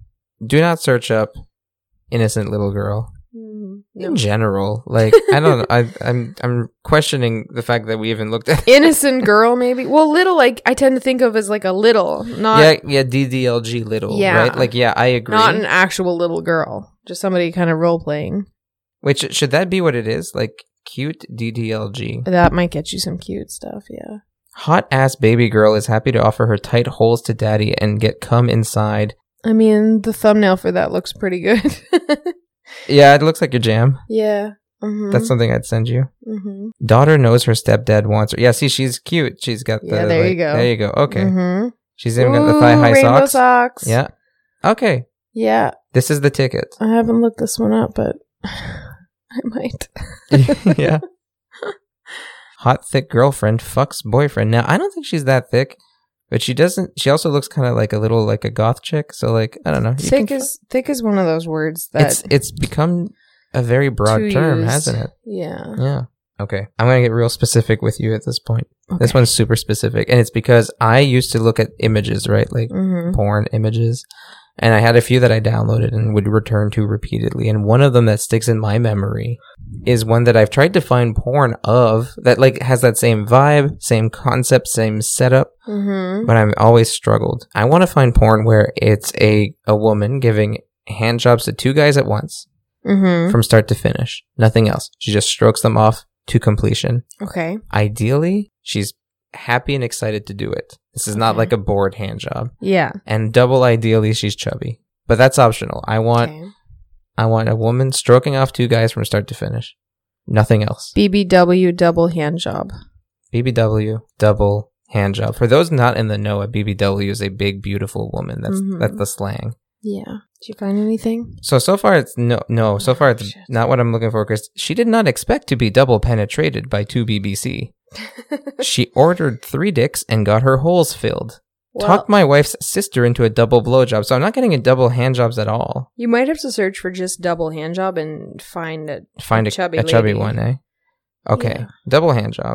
do not search up innocent little girl. Mm, In no. general, like I don't know, I, I'm I'm questioning the fact that we even looked at Innocent girl, maybe. Well, little, like I tend to think of as like a little, not yeah yeah D D L G little Yeah. right like yeah I agree. not an actual little girl, just somebody kind of role playing. Wait, sh- should that be what it is? Like cute D D L G. That might get you some cute stuff. Yeah. Hot ass baby girl is happy to offer her tight holes to daddy and get cum inside. I mean, the thumbnail for that looks pretty good. Yeah, it looks like your jam. Yeah. Mm-hmm. That's something I'd send you. Mm-hmm. Daughter knows her stepdad wants her. Yeah, see, she's cute. She's got the. Yeah, there you like- go. There you go. Okay. Mm-hmm. She's even got the thigh high rainbow socks. socks. Yeah. Okay. Yeah. This is the ticket. I haven't looked this one up, but I might. Yeah. Hot thick girlfriend fucks boyfriend. Now I don't think she's that thick, but she doesn't. She also looks kind of like a little like a goth chick. So like I don't know. You Thick can- is thick is one of those words that it's it's become a very broad to term, use. hasn't it? Yeah. Yeah. Okay. I'm gonna get real specific with you at this point. This Okay. one's super specific, and it's because I used to look at images, right, like Mm-hmm. porn images, and I had a few that I downloaded and would return to repeatedly. And one of them that sticks in my memory is one that I've tried to find porn of that like has that same vibe, same concept, same setup, Mm-hmm. but I've always struggled. I want to find porn where it's a a woman giving hand jobs to two guys at once Mm-hmm. from start to finish. Nothing else. She just strokes them off to completion. Okay. Ideally, she's happy and excited to do it. This is not Okay. like a bored hand job. Yeah. And double ideally, she's chubby. But that's optional. I want Okay. I want a woman stroking off two guys from start to finish. Nothing else. B B W double hand job. B B W double hand job. For those not in the know, a B B W is a big, beautiful woman. That's Mhm. that's the slang. Yeah. Did you find anything? So so far it's no no. So far it's Oh, shit. not what I'm looking for because she did not expect to be double penetrated by two B B C. She ordered three dicks and got her holes filled. Well, Talked my wife's sister into a double blowjob, so I'm not getting a double hand jobs at all. you might have to search for just double hand job and find it. Find a, Chubby a chubby lady. one, eh? Okay, Yeah. double hand job.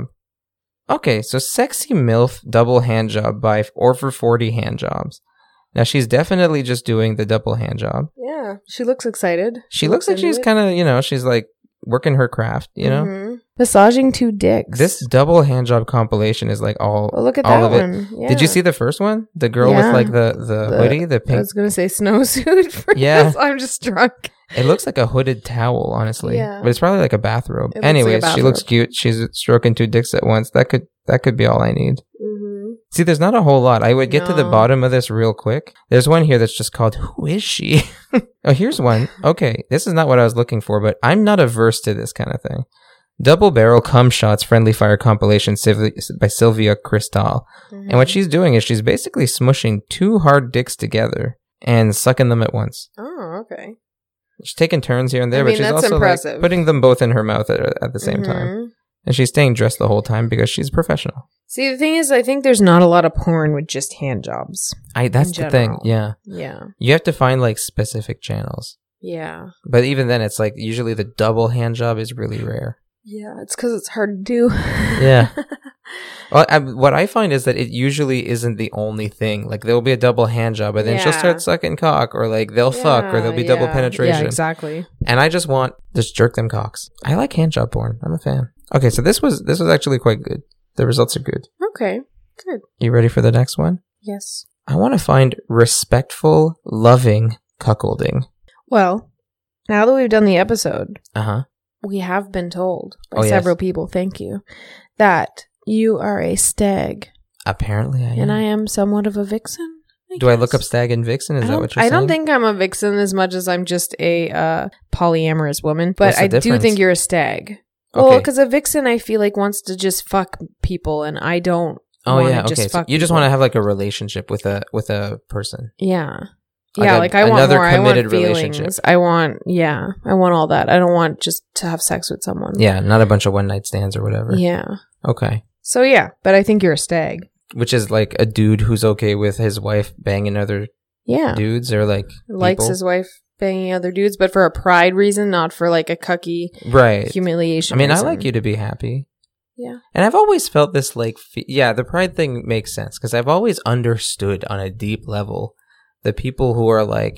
Okay, so sexy MILF double hand job by or for forty hand jobs. Now she's definitely just doing the double hand job. Yeah. She looks excited. She looks like she's kind of, you know, she's like working her craft, you know? of massaging two dicks. This double hand job compilation is like all Oh, look at all that of it. one. Yeah. Did you see the first one? The girl Yeah. with like the the, The- hoodie, the I pink. was gonna say snowsuit for Yeah. this. I'm just drunk. It looks like a hooded towel, honestly. Yeah. But it's probably like a bathrobe. It looks like a Anyways, she looks bathrobe. cute. She's stroking two dicks at once. That could that could be all I need. Mm-hmm. See, there's not a whole lot. I would get to the No. bottom of this real quick. There's one here that's just called Who Is She? Oh, here's one. Okay, this is not what I was looking for, but I'm not averse to this kind of thing. Double barrel cum shots friendly fire compilation Sylvi- by Sylvia Cristal. And what she's doing is she's basically smushing two hard dicks together and sucking them at once. Oh, okay. She's taking turns here and there, I but mean, she's that's also like, impressive. putting them both in her mouth at, at the same time. Mhm. And she's staying dressed the whole time because she's professional. See, the thing is, I think there's not a lot of porn with just hand jobs. I that's In the thing. general. Yeah. Yeah. You have to find like specific channels. Yeah. But even then it's like usually the double hand job is really rare. Yeah. It's because it's hard to do. Yeah. Well, I, what I find is that it usually isn't the only thing. Like there'll be a double hand job, but then she'll Yeah. start sucking cock, or like they'll fuck, or there'll be Yeah, double yeah. penetration. Yeah, exactly. And I just want just jerk them cocks. I like hand job porn. I'm a fan. Okay, so this was this was actually quite good. The results are good. Okay. Good. You ready for the next one? Yes. I want to find respectful, loving cuckolding. Well, now that we've done the episode, Uh huh. we have been told by Oh, yes. several people, thank you, that you are a stag, Apparently, I am. and I am somewhat of a vixen. Do I look guess. up stag and vixen? Is I that don't, what you're I saying? don't think I'm a vixen as much as I'm just a uh, polyamorous woman, but What's the I do difference? think you're a stag. Well, Okay. because a vixen, I feel like wants to just fuck people, and I don't. Oh wanna yeah. just Okay. So fuck you just people. want to have like a relationship with a with a person. Yeah. Like Yeah, a- like I want another more. I want committed feelings. relationship. I want, yeah, I want all that. I don't want just to have sex with someone. Yeah, not a bunch of one night stands or whatever. Yeah. Okay. So yeah, but I think you're a stag. Which is like a dude who's okay with his wife banging other Yeah. dudes, or like Likes people. his wife banging other dudes, but for a pride reason, not for like a cucky Right. humiliation. I mean, reason. I like you to be happy. Yeah. And I've always felt this like, fe- yeah, the pride thing makes sense because I've always understood on a deep level the people who are like,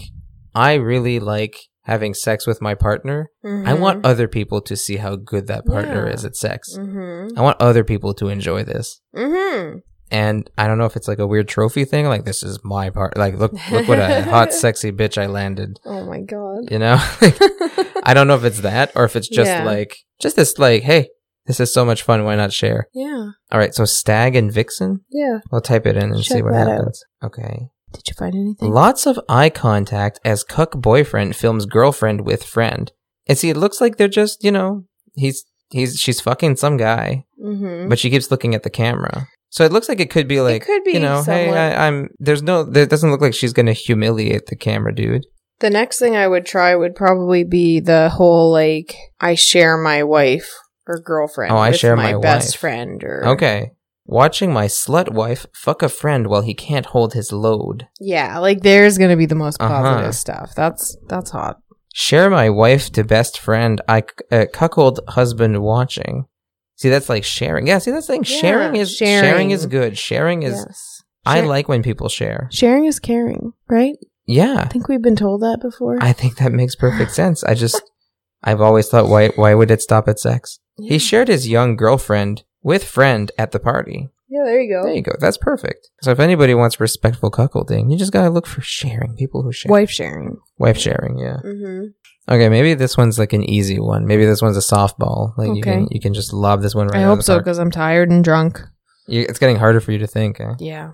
I really like having sex with my partner. Mm-hmm. I want other people to see how good that partner Yeah. is at sex. Mm-hmm. I want other people to enjoy this. Mm-hmm. And I don't know if it's like a weird trophy thing, like this is my part. Like look, look what a hot, sexy bitch I landed. Oh my god. You know, I don't know if it's that or if it's just Yeah. like just this like, hey, this is so much fun. Why not share? Yeah. All right, so stag and vixen. Yeah. I'll type it in and Check see what that out. happens. Okay. Did you find anything? Lots of eye contact as cuck boyfriend films girlfriend with friend. And see, it looks like they're just, you know, he's he's she's fucking some guy, Mm-hmm. but she keeps looking at the camera. So it looks like it could be like, could be you know, hey, somewhat. I, I'm. There's no. There doesn't look like she's gonna humiliate the camera, dude. The next thing I would try would probably be the whole like I share my wife or girlfriend. Oh, I with share my, my best wife. friend. Or Okay. Watching my slut wife fuck a friend while he can't hold his load. yeah, like there's gonna be the most Uh-huh. positive stuff. That's that's hot. Share my wife to best friend. I uh, cuckold husband watching. See, that's like sharing. Yeah, see, that's the thing. Yeah, sharing is sharing. sharing. is good. Sharing is. Yes, I Share- like when people share. sharing is caring, right? Yeah, I think we've been told that before. I think that makes perfect sense. I just, I've always thought, why, why would it stop at sex? yeah. He shared his young girlfriend with friend at the party. yeah, there you go. There you go. That's perfect. So if anybody wants respectful cuckolding, you just gotta look for sharing. People who share. Wife sharing. Wife sharing, yeah. Mm-hmm. Okay, maybe this one's like an easy one. Maybe this one's a softball. Like you Okay. can you can just lob this one right I out hope of the so park. because I'm tired and drunk. You, it's getting harder for you to think. Eh? Yeah.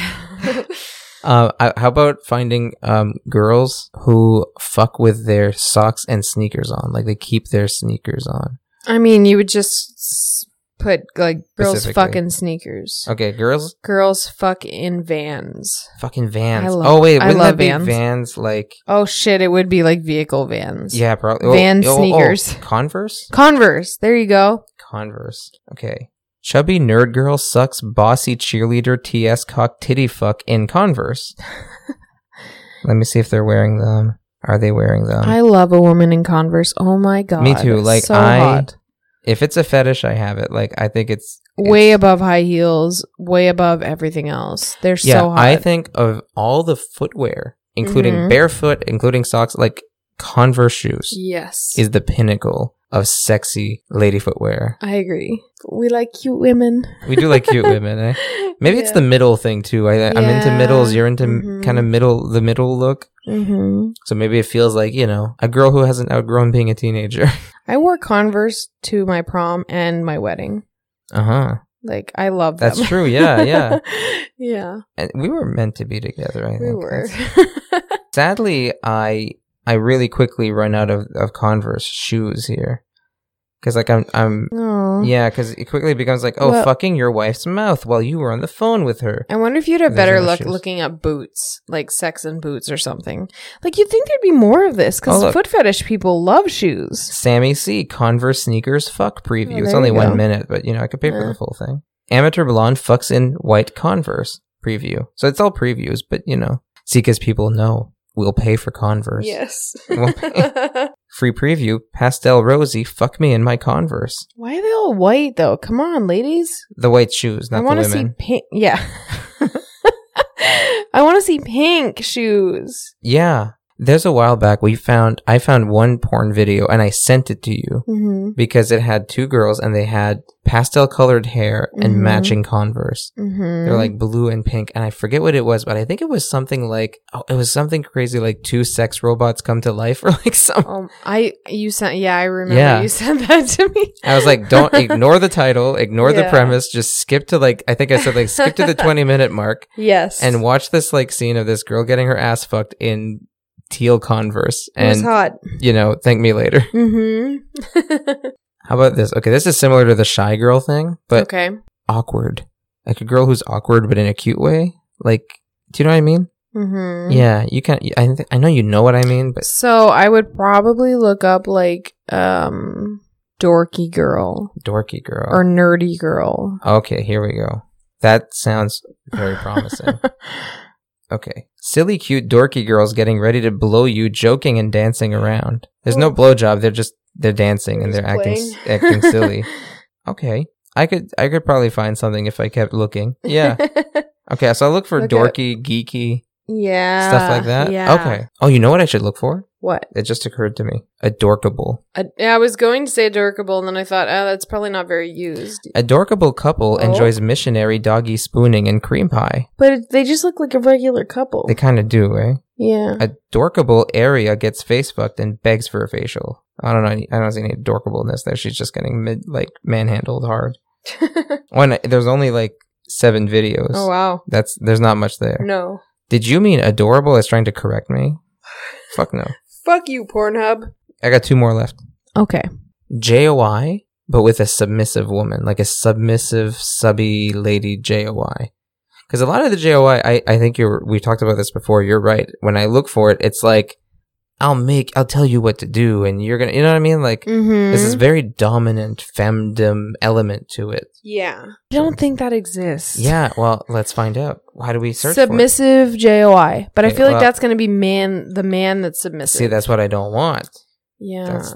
uh, I, how about finding um, girls who fuck with their socks and sneakers on? Like they keep their sneakers on. I mean, you would just s- put like girls Specifically. fucking sneakers. Okay, girls Girls fuck in vans. fucking Vans. I love- oh wait, I wouldn't love that be Vans. Vans like? Oh shit! It would be like vehicle vans. Yeah, probably. Van sneakers. Converse. Converse. There you go. Converse. Okay. Chubby nerd girl sucks bossy cheerleader T S cock titty fuck in Converse. Let me see if they're wearing them. Are they wearing them? I love a woman in Converse. Oh my god. Me too. Like so I, hot. if it's a fetish, I have it. Like I think it's Way it's- above high heels. Way above everything else. They're Yeah, so hot. I think of all the footwear, including Mhm. barefoot, including socks, like Converse shoes, Yes. is the pinnacle of sexy lady footwear. I agree. We like cute women. We do like cute women, eh? Maybe it's Yeah. the middle thing too. I, I'm into Yeah. middles. You're into Mhm. kind of middle, the middle look. Mm-hmm. So maybe it feels like, you know, a girl who hasn't outgrown being a teenager. I wore Converse to my prom and my wedding. Uh huh. Like, I love That's them. true. Yeah, yeah. yeah, And we were meant to be together, I think. we were. That's- Sadly, I I really quickly run out of, of Converse shoes here. Because, like, I'm, I'm, Aw. yeah, because it quickly becomes like, oh, Well- fucking your wife's mouth while you were on the phone with her. I wonder if you'd have Those better are the luck shoes. looking up boots, like sex and boots or something. Like, you'd think there'd be more of this Oh, because look. foot fetish people love shoes. Sammy C. Converse sneakers fuck preview. Oh, it's there only you one go. minute, but, you know, I could pay for Yeah. the full thing. Amateur blonde fucks in white Converse preview. So it's all previews, but, you know, see, because people know we'll pay for Converse. Yes. Well, Free preview, pastel rosy, fuck me in my Converse. Why are they all white though? Come on, ladies. The white shoes, I not the want to see women. pink. Yeah. I want to see pink shoes. Yeah. There's a while back we found, I found one porn video and I sent it to you Mm-hmm. because it had two girls and they had pastel colored hair and Mhm. matching Converse. Mm-hmm. They're like blue and pink, and I forget what it was, but I think it was something like, oh, it was something crazy like two sex robots come to life or like some. Um, I you sent yeah, I remember Yeah. you sent that to me. I was like, don't ignore the title, ignore the Yeah. premise, just skip to like, I think I said like skip to the twenty minute mark Yes, and watch this like scene of this girl getting her ass fucked in teal Converse, it was and hot. you know, thank me later. Mm-hmm. How about this? Okay, this is similar to the shy girl thing, but okay. awkward. Like a girl who's awkward, but in a cute way. Like, do you know what I mean? Mm-hmm. Yeah, you can. I th- I know you know what I mean, but So I would probably look up like um dorky girl dorky girl. or nerdy girl. Okay, here we go. That sounds very promising. Okay. Silly, cute, dorky girls getting ready to blow you, joking and dancing around. There's no Oh. blowjob. They're just they're dancing and Just they're acting playing. acting silly. Okay. I could I could probably find something if I kept looking. Yeah. Okay, so I'll look for Look dorky, geeky. Yeah. Stuff like that? Yeah. Okay. Oh, you know what I should look for? What? It just occurred to me. Adorkable. I, yeah, I was going to say adorkable, and then I thought, oh, that's probably not very used. Adorkable couple Oh. enjoys missionary doggy spooning and cream pie. But it, they just look like a regular couple. They kind of do, eh? Yeah. Adorkable area gets face fucked and begs for a facial. I don't know. I don't see any adorkableness there. She's just getting mid, like manhandled hard. When there's only like seven videos. Oh, wow. That's there's not much there. No. Did you mean adorable as trying to correct me? Fuck no. Fuck you, Pornhub. I got two more left. Okay. J O I, but with a submissive woman, like a submissive, subby lady J O I. Because a lot of the J O I, I, I think you're, we talked about this before, you're right. When I look for it, it's like, I'll make, I'll tell you what to do, and you're gonna, you know what I mean? Like, Mm-hmm. this is very dominant femdom element to it. Yeah. I don't think that exists. Yeah, well, let's find out. How do we search Submissive J O I. But I Okay, feel like well- that's going to be man, the man that's for it? submissive. See, that's what I don't want. Yeah. that's-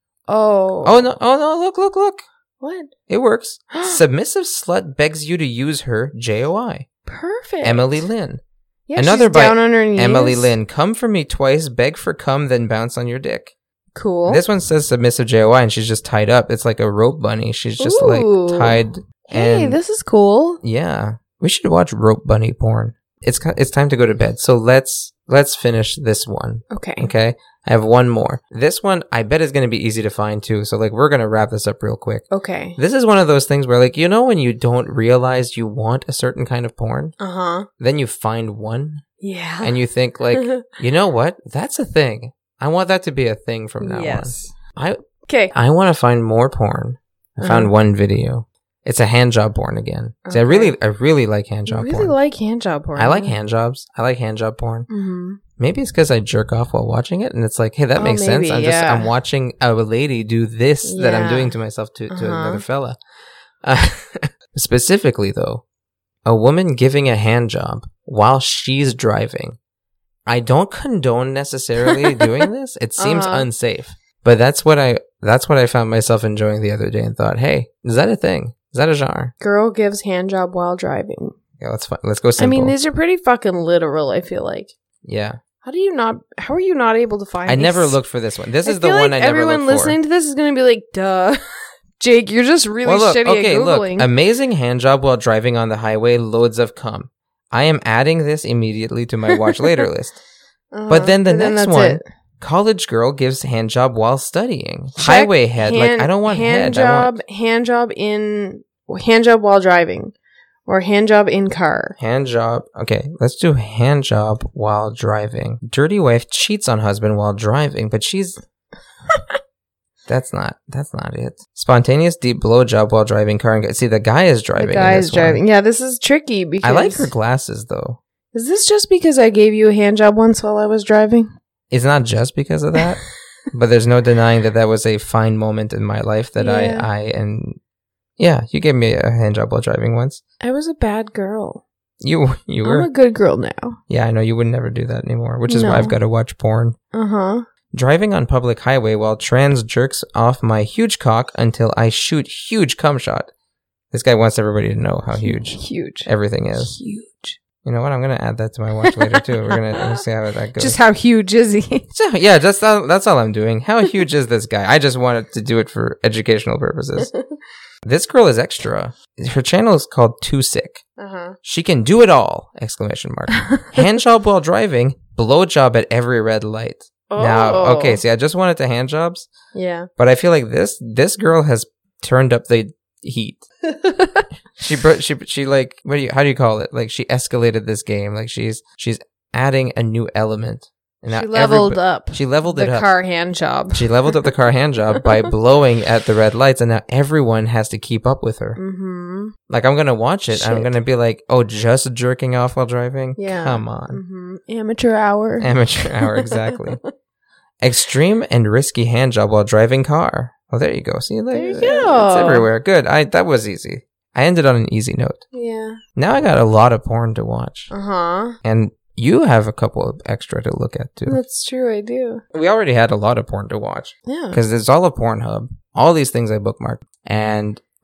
Oh. Oh, no, oh, no, look, look, look. What? It works. Submissive slut begs you to use her J O I. Perfect. Emily Lynn. Yeah, Another she's by down on her knees. Emily Lynn. Come for me twice, beg for cum, then bounce on your dick. Cool. This one says submissive J O I, and she's just tied up. It's like a rope bunny. She's just Ooh. like tied. Hey, and this is cool. yeah, we should watch rope bunny porn. It's ki- it's time to go to bed. So let's let's finish this one. Okay. Okay, I have one more. This one I bet is going to be easy to find too. So like we're gonna wrap this up real quick. Okay. This is one of those things where like you know when you don't realize you want a certain kind of porn, Uh huh. then you find one Yeah. and you think like, you know what? That's a thing. I want that to be a thing from now yes. on. I Okay. I want to find more porn. I found Uh-huh. one video. It's a hand job porn again. See, I Okay. really, I really like hand I job really porn. like hand job porn. I like hand jobs. I like hand job porn. Mm-hmm. Maybe it's because I jerk off while watching it, and it's like, hey, that Oh, makes sense. maybe, I'm just, yeah. I'm watching a lady do this that I'm Yeah. doing to myself to, to Uh-huh. another fella. Uh, specifically, though, a woman giving a hand job while she's driving. I don't condone necessarily doing this. It seems Uh-huh. unsafe, but that's what I that's what I found myself enjoying the other day, and thought, hey, is that a thing? Is that a genre? Girl gives hand job while driving. Yeah, let's fi- let's go simple. I mean, these are pretty fucking literal, I feel like. yeah, How do you not, how are you not able to find I never these? looked for this one. This I is the feel one like I never everyone looked listening to this is going to be like, duh. Jake, you're just really for. Well, look, shitty okay, at look, Googling. amazing hand job while driving on the highway, loads of cum. I am adding this immediately to my watch later list. Uh-huh. But then the next that's one, it. college girl gives hand job while studying. Check Highway head, like hand- I don't want hand head. I job, want hand job in, hand job while driving. Or hand job in car. hand job. Okay, let's do hand job while driving. Dirty wife cheats on husband while driving, but she's. That's not. That's not it. Spontaneous deep blow job while driving car. And see, the guy is driving. The in guy this is driving. one. Yeah, this is tricky because I like her glasses though. Is this just because I gave you a hand job once while I was driving? It's not just because of that, but there's no denying that that was a fine moment in my life that Yeah. I I and yeah, you gave me a hand job while driving once. I was a bad girl. You you I'm were a good girl now. yeah. I know you would never do that anymore, which is why No. I've got to watch porn. Uh huh. Driving on public highway while trans jerks off my huge cock until I shoot huge cum shot. This guy wants everybody to know how huge Huge. everything is. Huge. You know what? I'm gonna add that to my watch later too. We're gonna let me see how that goes. Just how huge is he? So, yeah, that's all, that's all I'm doing. How huge is this guy? I just wanted to do it for educational purposes. This girl is extra. Her channel is called Too Sick. Uh huh. She can do it all! Exclamation mark. Hand job while driving. Blow job at every red light. Oh. Now, okay, see, I just wanted to hand jobs, Yeah. but I feel like this this girl has turned up the heat. She br- she she like what do you how do you call it? Like she escalated this game. Like she's she's adding a new element. And now She leveled everybo- up She leveled it the up. car hand job. She leveled up the car hand job by blowing at the red lights, and now everyone has to keep up with her. Mm-hmm. Like, I'm gonna watch it, and I'm Shit. gonna be like, oh, just jerking off while driving? Yeah. Come on. Mm-hmm. Amateur hour. Amateur hour, exactly. Extreme and risky hand job while driving car. Oh, there you go. See, like, There you uh, go. It's everywhere. Good. I That was easy. I ended on an easy note. Yeah. Now I got a lot of porn to watch. Uh huh. And you have a couple of extra to look at, too. That's true. I do. We already had a lot of porn to watch. Yeah. Because there's all of Pornhub, all these things I bookmarked. And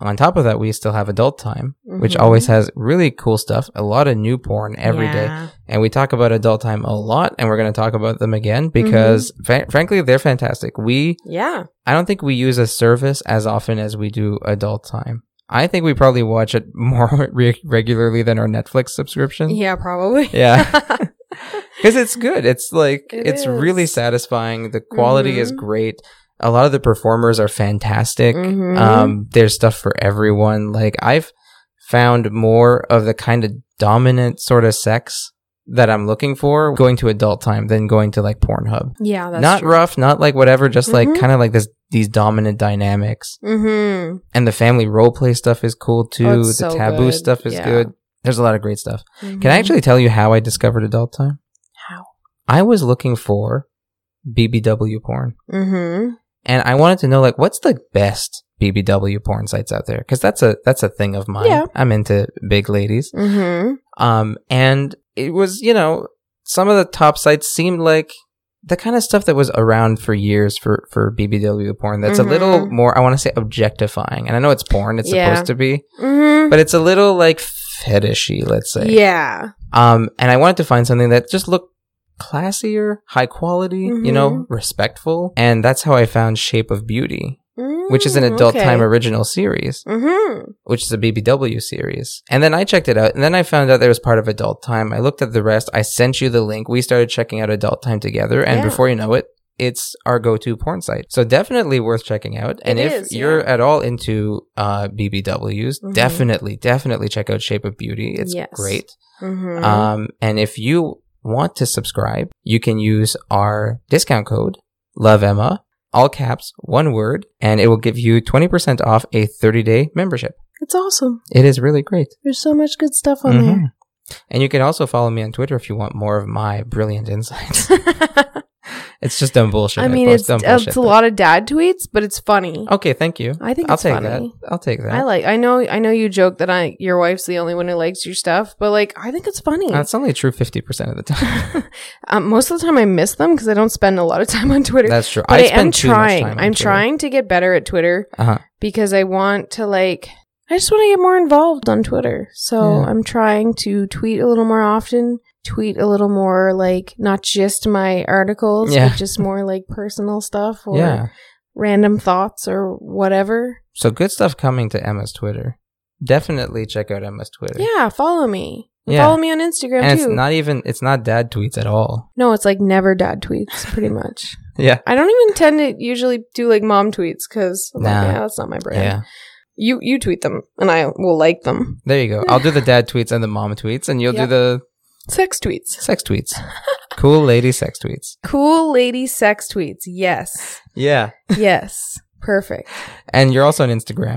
On top of that, we still have Adult Time, which Mhm. always has really cool stuff, a lot of new porn every day. Yeah. And we talk about Adult Time a lot, and we're going to talk about them again because, fa- frankly, they're fantastic. We, Yeah. I don't think we use a service as often as we do Adult Time. I think we probably watch it more re- regularly than our Netflix subscription. Yeah, probably. Yeah. Because it's good. It's like, It it's really is. satisfying. The quality is Mhm. great. A lot of the performers are fantastic. Mhm. Um, there's stuff for everyone. Like, I've found more of the kind of dominant sort of sex that I'm looking for going to Adult Time than going to like Pornhub. Yeah, that's Not true. rough, not like whatever, just like Mhm. kind of like this, these dominant dynamics. Mm-hmm. And the family role play stuff is cool too. Oh, the it's so taboo good. stuff is Yeah. good. There's a lot of great stuff. Mm-hmm. Can I actually tell you how I discovered Adult Time? How? I was looking for B B W porn. Mm-hmm. And I wanted to know, like, what's the best B B W porn sites out there? Because that's a that's a thing of mine. Yeah. I'm into big ladies. Mm-hmm. Um, and it was, you know, some of the top sites seemed like the kind of stuff that was around for years for for B B W porn. That's Mhm. a little more, I want to say, objectifying. And I know it's porn; it's Yeah. supposed to be, Mm-hmm. but it's a little like fetishy, let's say. Yeah. Um, and I wanted to find something that just looked classier, high quality, you know, Mhm. respectful. And that's how I found Shape of Beauty, which is an Adult Time original series, Mm-hmm. which is a B B W series. And then I checked it out, and then I found out there was part of Adult Time. I looked at the rest. I sent you the link. We started checking out Adult Time together, and Yeah. before you know it, it's our go-to porn site. So definitely worth checking out. And It if is, you're yeah. at all into uh, B B Ws, Mhm. definitely, definitely check out Shape of Beauty. It's Yes. great. Mm-hmm. Um, and if you want to subscribe, you can use our discount code, LOVEEMMA, all caps, one word, and it will give you twenty percent off a thirty-day membership. It's awesome. It is really great. There's so much good stuff on Mhm. And you can also follow me on Twitter if you want more of my brilliant insights. there. It's just dumb bullshit. I mean, post it's dumb it's bullshit, a but- lot of dad tweets, but it's funny. Okay, thank you. I think I'll it's take funny. that. I'll take that. I like. I know. I know you joke that I your wife's the only one who likes your stuff, but like, I think it's funny. That's only true fifty percent of the time. um, most of the time, I miss them because I don't spend a lot of time on Twitter. That's true. but I, spend am too much trying. time on I'm Twitter. trying to get better at Twitter Uh-huh. because I want to like. I just want to get more involved on Twitter. So Yeah. I'm trying to tweet a little more often. Tweet a little more like not just my articles, Yeah. but just more like personal stuff or Yeah. random thoughts or whatever. So good stuff coming to Emma's Twitter. Definitely check out Emma's Twitter. Yeah, follow me. Yeah. Follow me on Instagram And too. it's not even, it's not dad tweets at all. no, it's like never dad tweets, pretty much. Yeah. I don't even tend to usually do like mom tweets because I'm Nah. like, yeah, that's not my brand. Yeah. You you tweet them and I will like them. There you go. I'll do the dad tweets and the mom tweets, and you'll Yep. do the Sex tweets. sex tweets. Cool lady sex tweets. Cool lady sex tweets. Yes. Yeah. Yes. Perfect. And you're also on Instagram.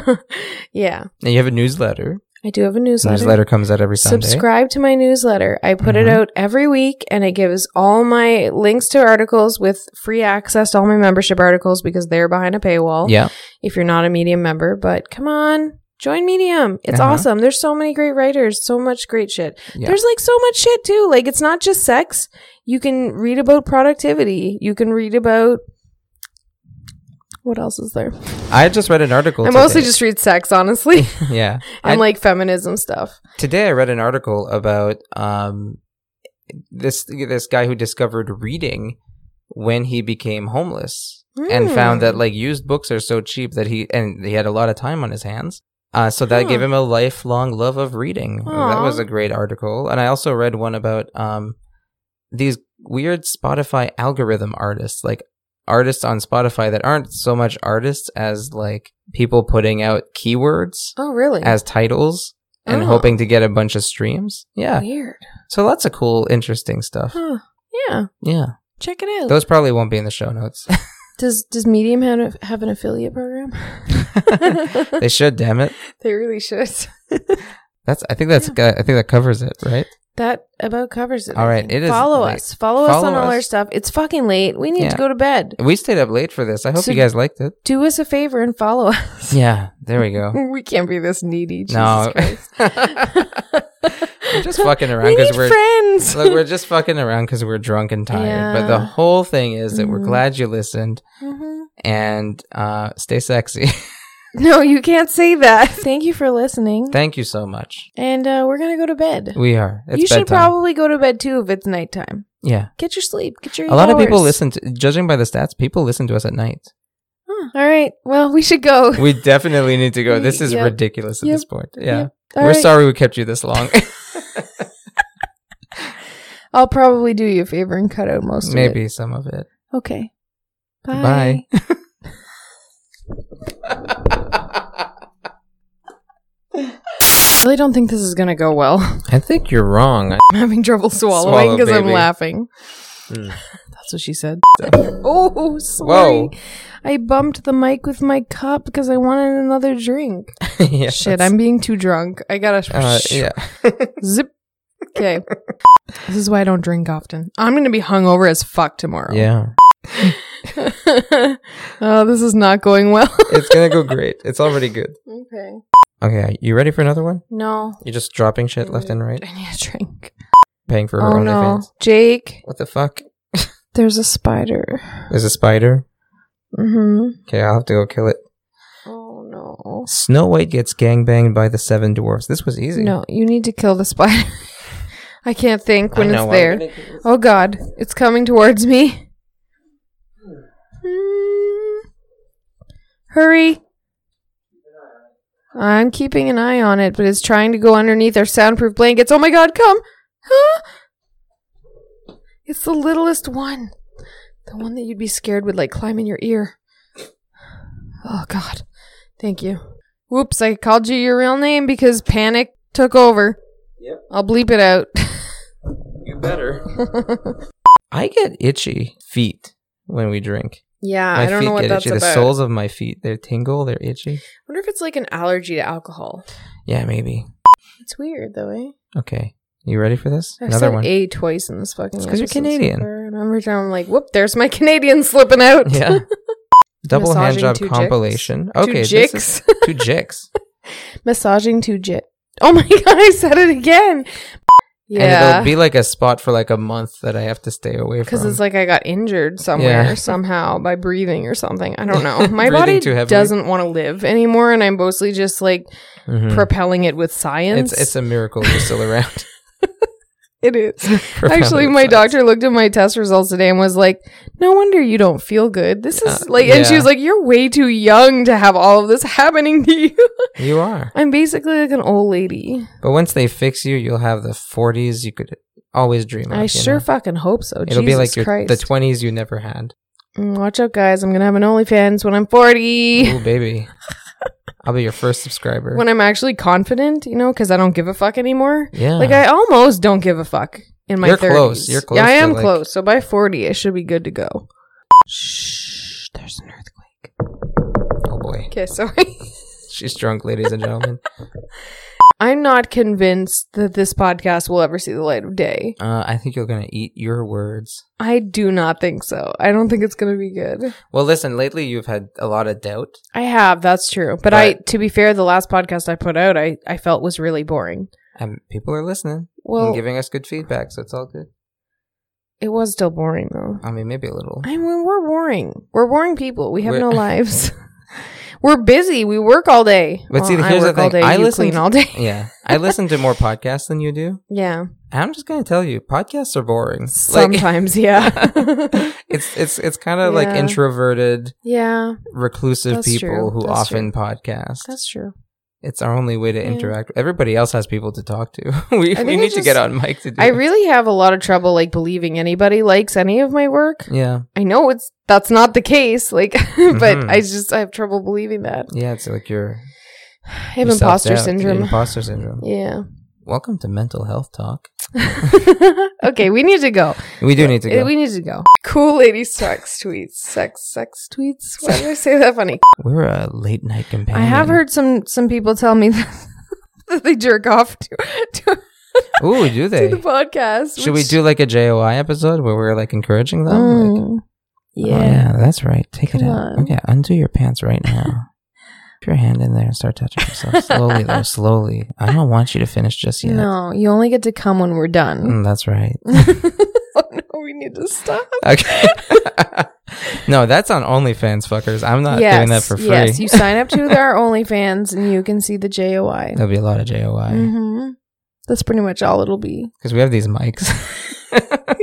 Yeah. And you have a newsletter. I do have a newsletter. Newsletter comes out every Sunday. Subscribe to my newsletter. I put it Mhm. out every week and it gives all my links to articles with free access to all my membership articles because they're behind a paywall. Yeah. If you're not a Medium member, but come on, join Medium. It's Uh-huh. awesome. There's so many great writers, so much great shit. Yeah. There's like so much shit too. Like it's not just sex. You can read about productivity. You can read about what else is there? I just read an article. I mostly today. just read sex, honestly, yeah. and I, like feminism stuff. today I read an article about um this this guy who discovered reading when he became homeless and found that Hmm. like used books are so cheap that he and he had a lot of time on his hands. Uh, so that Huh. gave him a lifelong love of reading. Aw. That was a great article. And I also read one about um these weird Spotify algorithm artists, like artists on Spotify that aren't so much artists as like people putting out keywords Oh, really? as titles and Oh. hoping to get a bunch of streams. Yeah. Weird. So lots of cool, interesting stuff. Huh. Yeah. Yeah. Check it out. Those probably won't be in the show notes. Does Does Medium have, have an affiliate program? They should, damn it. They really should. That's I think that's I think that covers it, right? That about covers it. All I right, think. it is Follow late. us. Follow, us Follow on all us. our stuff. It's fucking late. We need Yeah. to go to bed. We stayed up late for this. I hope So- you guys liked it. Do us a favor and follow us. Yeah, there we go. We can't be this needy. Jesus No. Christ. We're just fucking around we because need we're friends. look, we're just fucking around because we're drunk and tired. But the Yeah. whole thing is that we're Mhm. glad you listened Mhm. and uh, stay sexy. No, you can't say that. Thank you for listening. Thank you so much. And uh, we're going to go to bed. We are. It's you should bedtime. probably go to bed too if it's nighttime. Yeah. Get your sleep. Get your A lot hours. of people listen to, judging by the stats, people listen to us at night. Huh. All right. Well, we should go. We definitely need to go. This is Yep. ridiculous at Yep. this point. Yeah. Yep. All We're right. sorry we kept you this long. I'll probably do you a favor and cut out most of it. Maybe some of it. Okay. Bye. Bye. I really don't think this is going to go well. I think you're wrong. I'm having trouble swallowing Swallow, because I'm baby. laughing. Mm. That's what she said. Oh, sorry. Whoa. I bumped the mic with my cup because I wanted another drink. Yeah, Shit, that's- I'm being too drunk. I gotta Uh, yeah. zip. Okay. This is why I don't drink often. I'm going to be hungover as fuck tomorrow. Yeah. Oh, this is not going well. It's gonna go great. It's already good. Okay. Okay, you ready for another one? No. You're just dropping shit left and right, I need a drink. paying for her Oh own no. OnlyFans. Jake, What the fuck? there's a spider. There's a spider. Mm-hmm. Okay, I'll have to go kill it. Oh no. Snow White gets gangbanged by the seven dwarfs. This was easy. No, you need to kill the spider. I can't think when I know, it's I'm there. gonna kill this. Oh god, it's coming towards me. Hmm. Hurry. I'm keeping an eye on it, but it's trying to go underneath our soundproof blankets. Oh my god, come! Huh? It's the littlest one. The one that you'd be scared would like climb in your ear. Oh god. Thank you. Whoops, I called you your real name because panic took over. Yep. I'll bleep it out. You better. I get itchy feet when we drink. Yeah, My I don't feet know what get that's itchy. about. The soles of my feet, they tingle, they're itchy. I wonder if it's like an allergy to alcohol. Yeah, maybe. It's weird though, eh? Okay. You ready for this? I've Another said one. A twice in this fucking. It's 'cause you're episode so Canadian. far, and every time I'm like, whoop, there's my Canadian slipping out. Yeah. Double hand Massaging job two compilation. jicks. Okay. Two this jicks. is- Two jicks. Massaging two jit. Oh my god, I said it again. And Yeah. it'll be like a spot for like a month that I have to stay away from. Because it's like I got injured somewhere Yeah. somehow by breathing or something. I don't know. My Breathing body too heavily. doesn't want to live anymore, and I'm mostly just like Mhm. propelling it with science. It's it's a miracle you're still around. It is. Propelling Actually, with my science. doctor looked at my test results today and was like, "No wonder you don't feel good. This is Uh, like," and she yeah. was like, "You're way too young to have all of this happening to you." You are. I'm basically like an old lady. But once they fix you, you'll have the forties you could always dream of. I you sure know? fucking hope so. It'll Jesus be like your, Christ. the twenties you never had. Mm, watch out, guys. I'm gonna have an OnlyFans when I'm forty. Oh, baby. I'll be your first subscriber. When I'm actually confident, you know, because I don't give a fuck anymore. yeah. Like I almost don't give a fuck in my You're thirties. close. You're close Yeah, I to, am like- close. So by forty, I should be good to go. Shh. There's an earthquake. Oh, boy. Okay, sorry. She's drunk, ladies and gentlemen. I'm not convinced that this podcast will ever see the light of day. Uh, I think you're going to eat your words. I do not think so. I don't think it's going to be good. Well, listen, lately you've had a lot of doubt. I have, that's true. But, I, But- to be fair, the last podcast I put out, I, I felt was really boring. And people are listening Well, and giving us good feedback, so it's all good. it was still boring though. I mean, maybe a little. I mean, we're boring. We're boring people. We have We're- no lives. We're busy. We work all day. But see, Well, here's I the work all thing. day. I you listen clean to- all day. Yeah. I listen to more podcasts than you do. Yeah. And I'm just going to tell you, podcasts are boring. Like, Sometimes, yeah. it's it's it's kind of like Yeah. introverted, yeah. reclusive That's people true. who That's often podcast. That's true. It's our only way to Yeah. interact. Everybody else has people to talk to. we I we think need it's to get just- on mic to do I it. really have a lot of trouble like believing anybody likes any of my work. Yeah. I know it's that's not the case, like, but Mhm. I just I have trouble believing that. Yeah, it's like your I have your imposter self-doubt, your syndrome. Imposter syndrome. Yeah. Welcome to Mental Health Talk. Okay, we need to go. We do need to go. We need to go. Cool lady sex tweets. Sex sex tweets. Why did I say that funny? We're a late night companion. I have heard some some people tell me that, that they jerk off to to, Ooh, do to they? the podcast. Should we which- do like a J O I episode where we're like encouraging them? Like, Mm, oh, yeah. yeah, that's right. Take it Come out. on. Okay, undo your pants right now. Put your hand in there and start touching yourself. Slowly, though, slowly. I don't want you to finish just yet. No, you only get to come when we're done. Mm, that's right. Oh no. we need to stop. Okay. No, that's on OnlyFans, fuckers. I'm not yes, doing that for free. Yes, you sign up to our OnlyFans and you can see the J O I. There'll be a lot of J O I. Mm-hmm. That's pretty much all it'll be. Because we have these mics.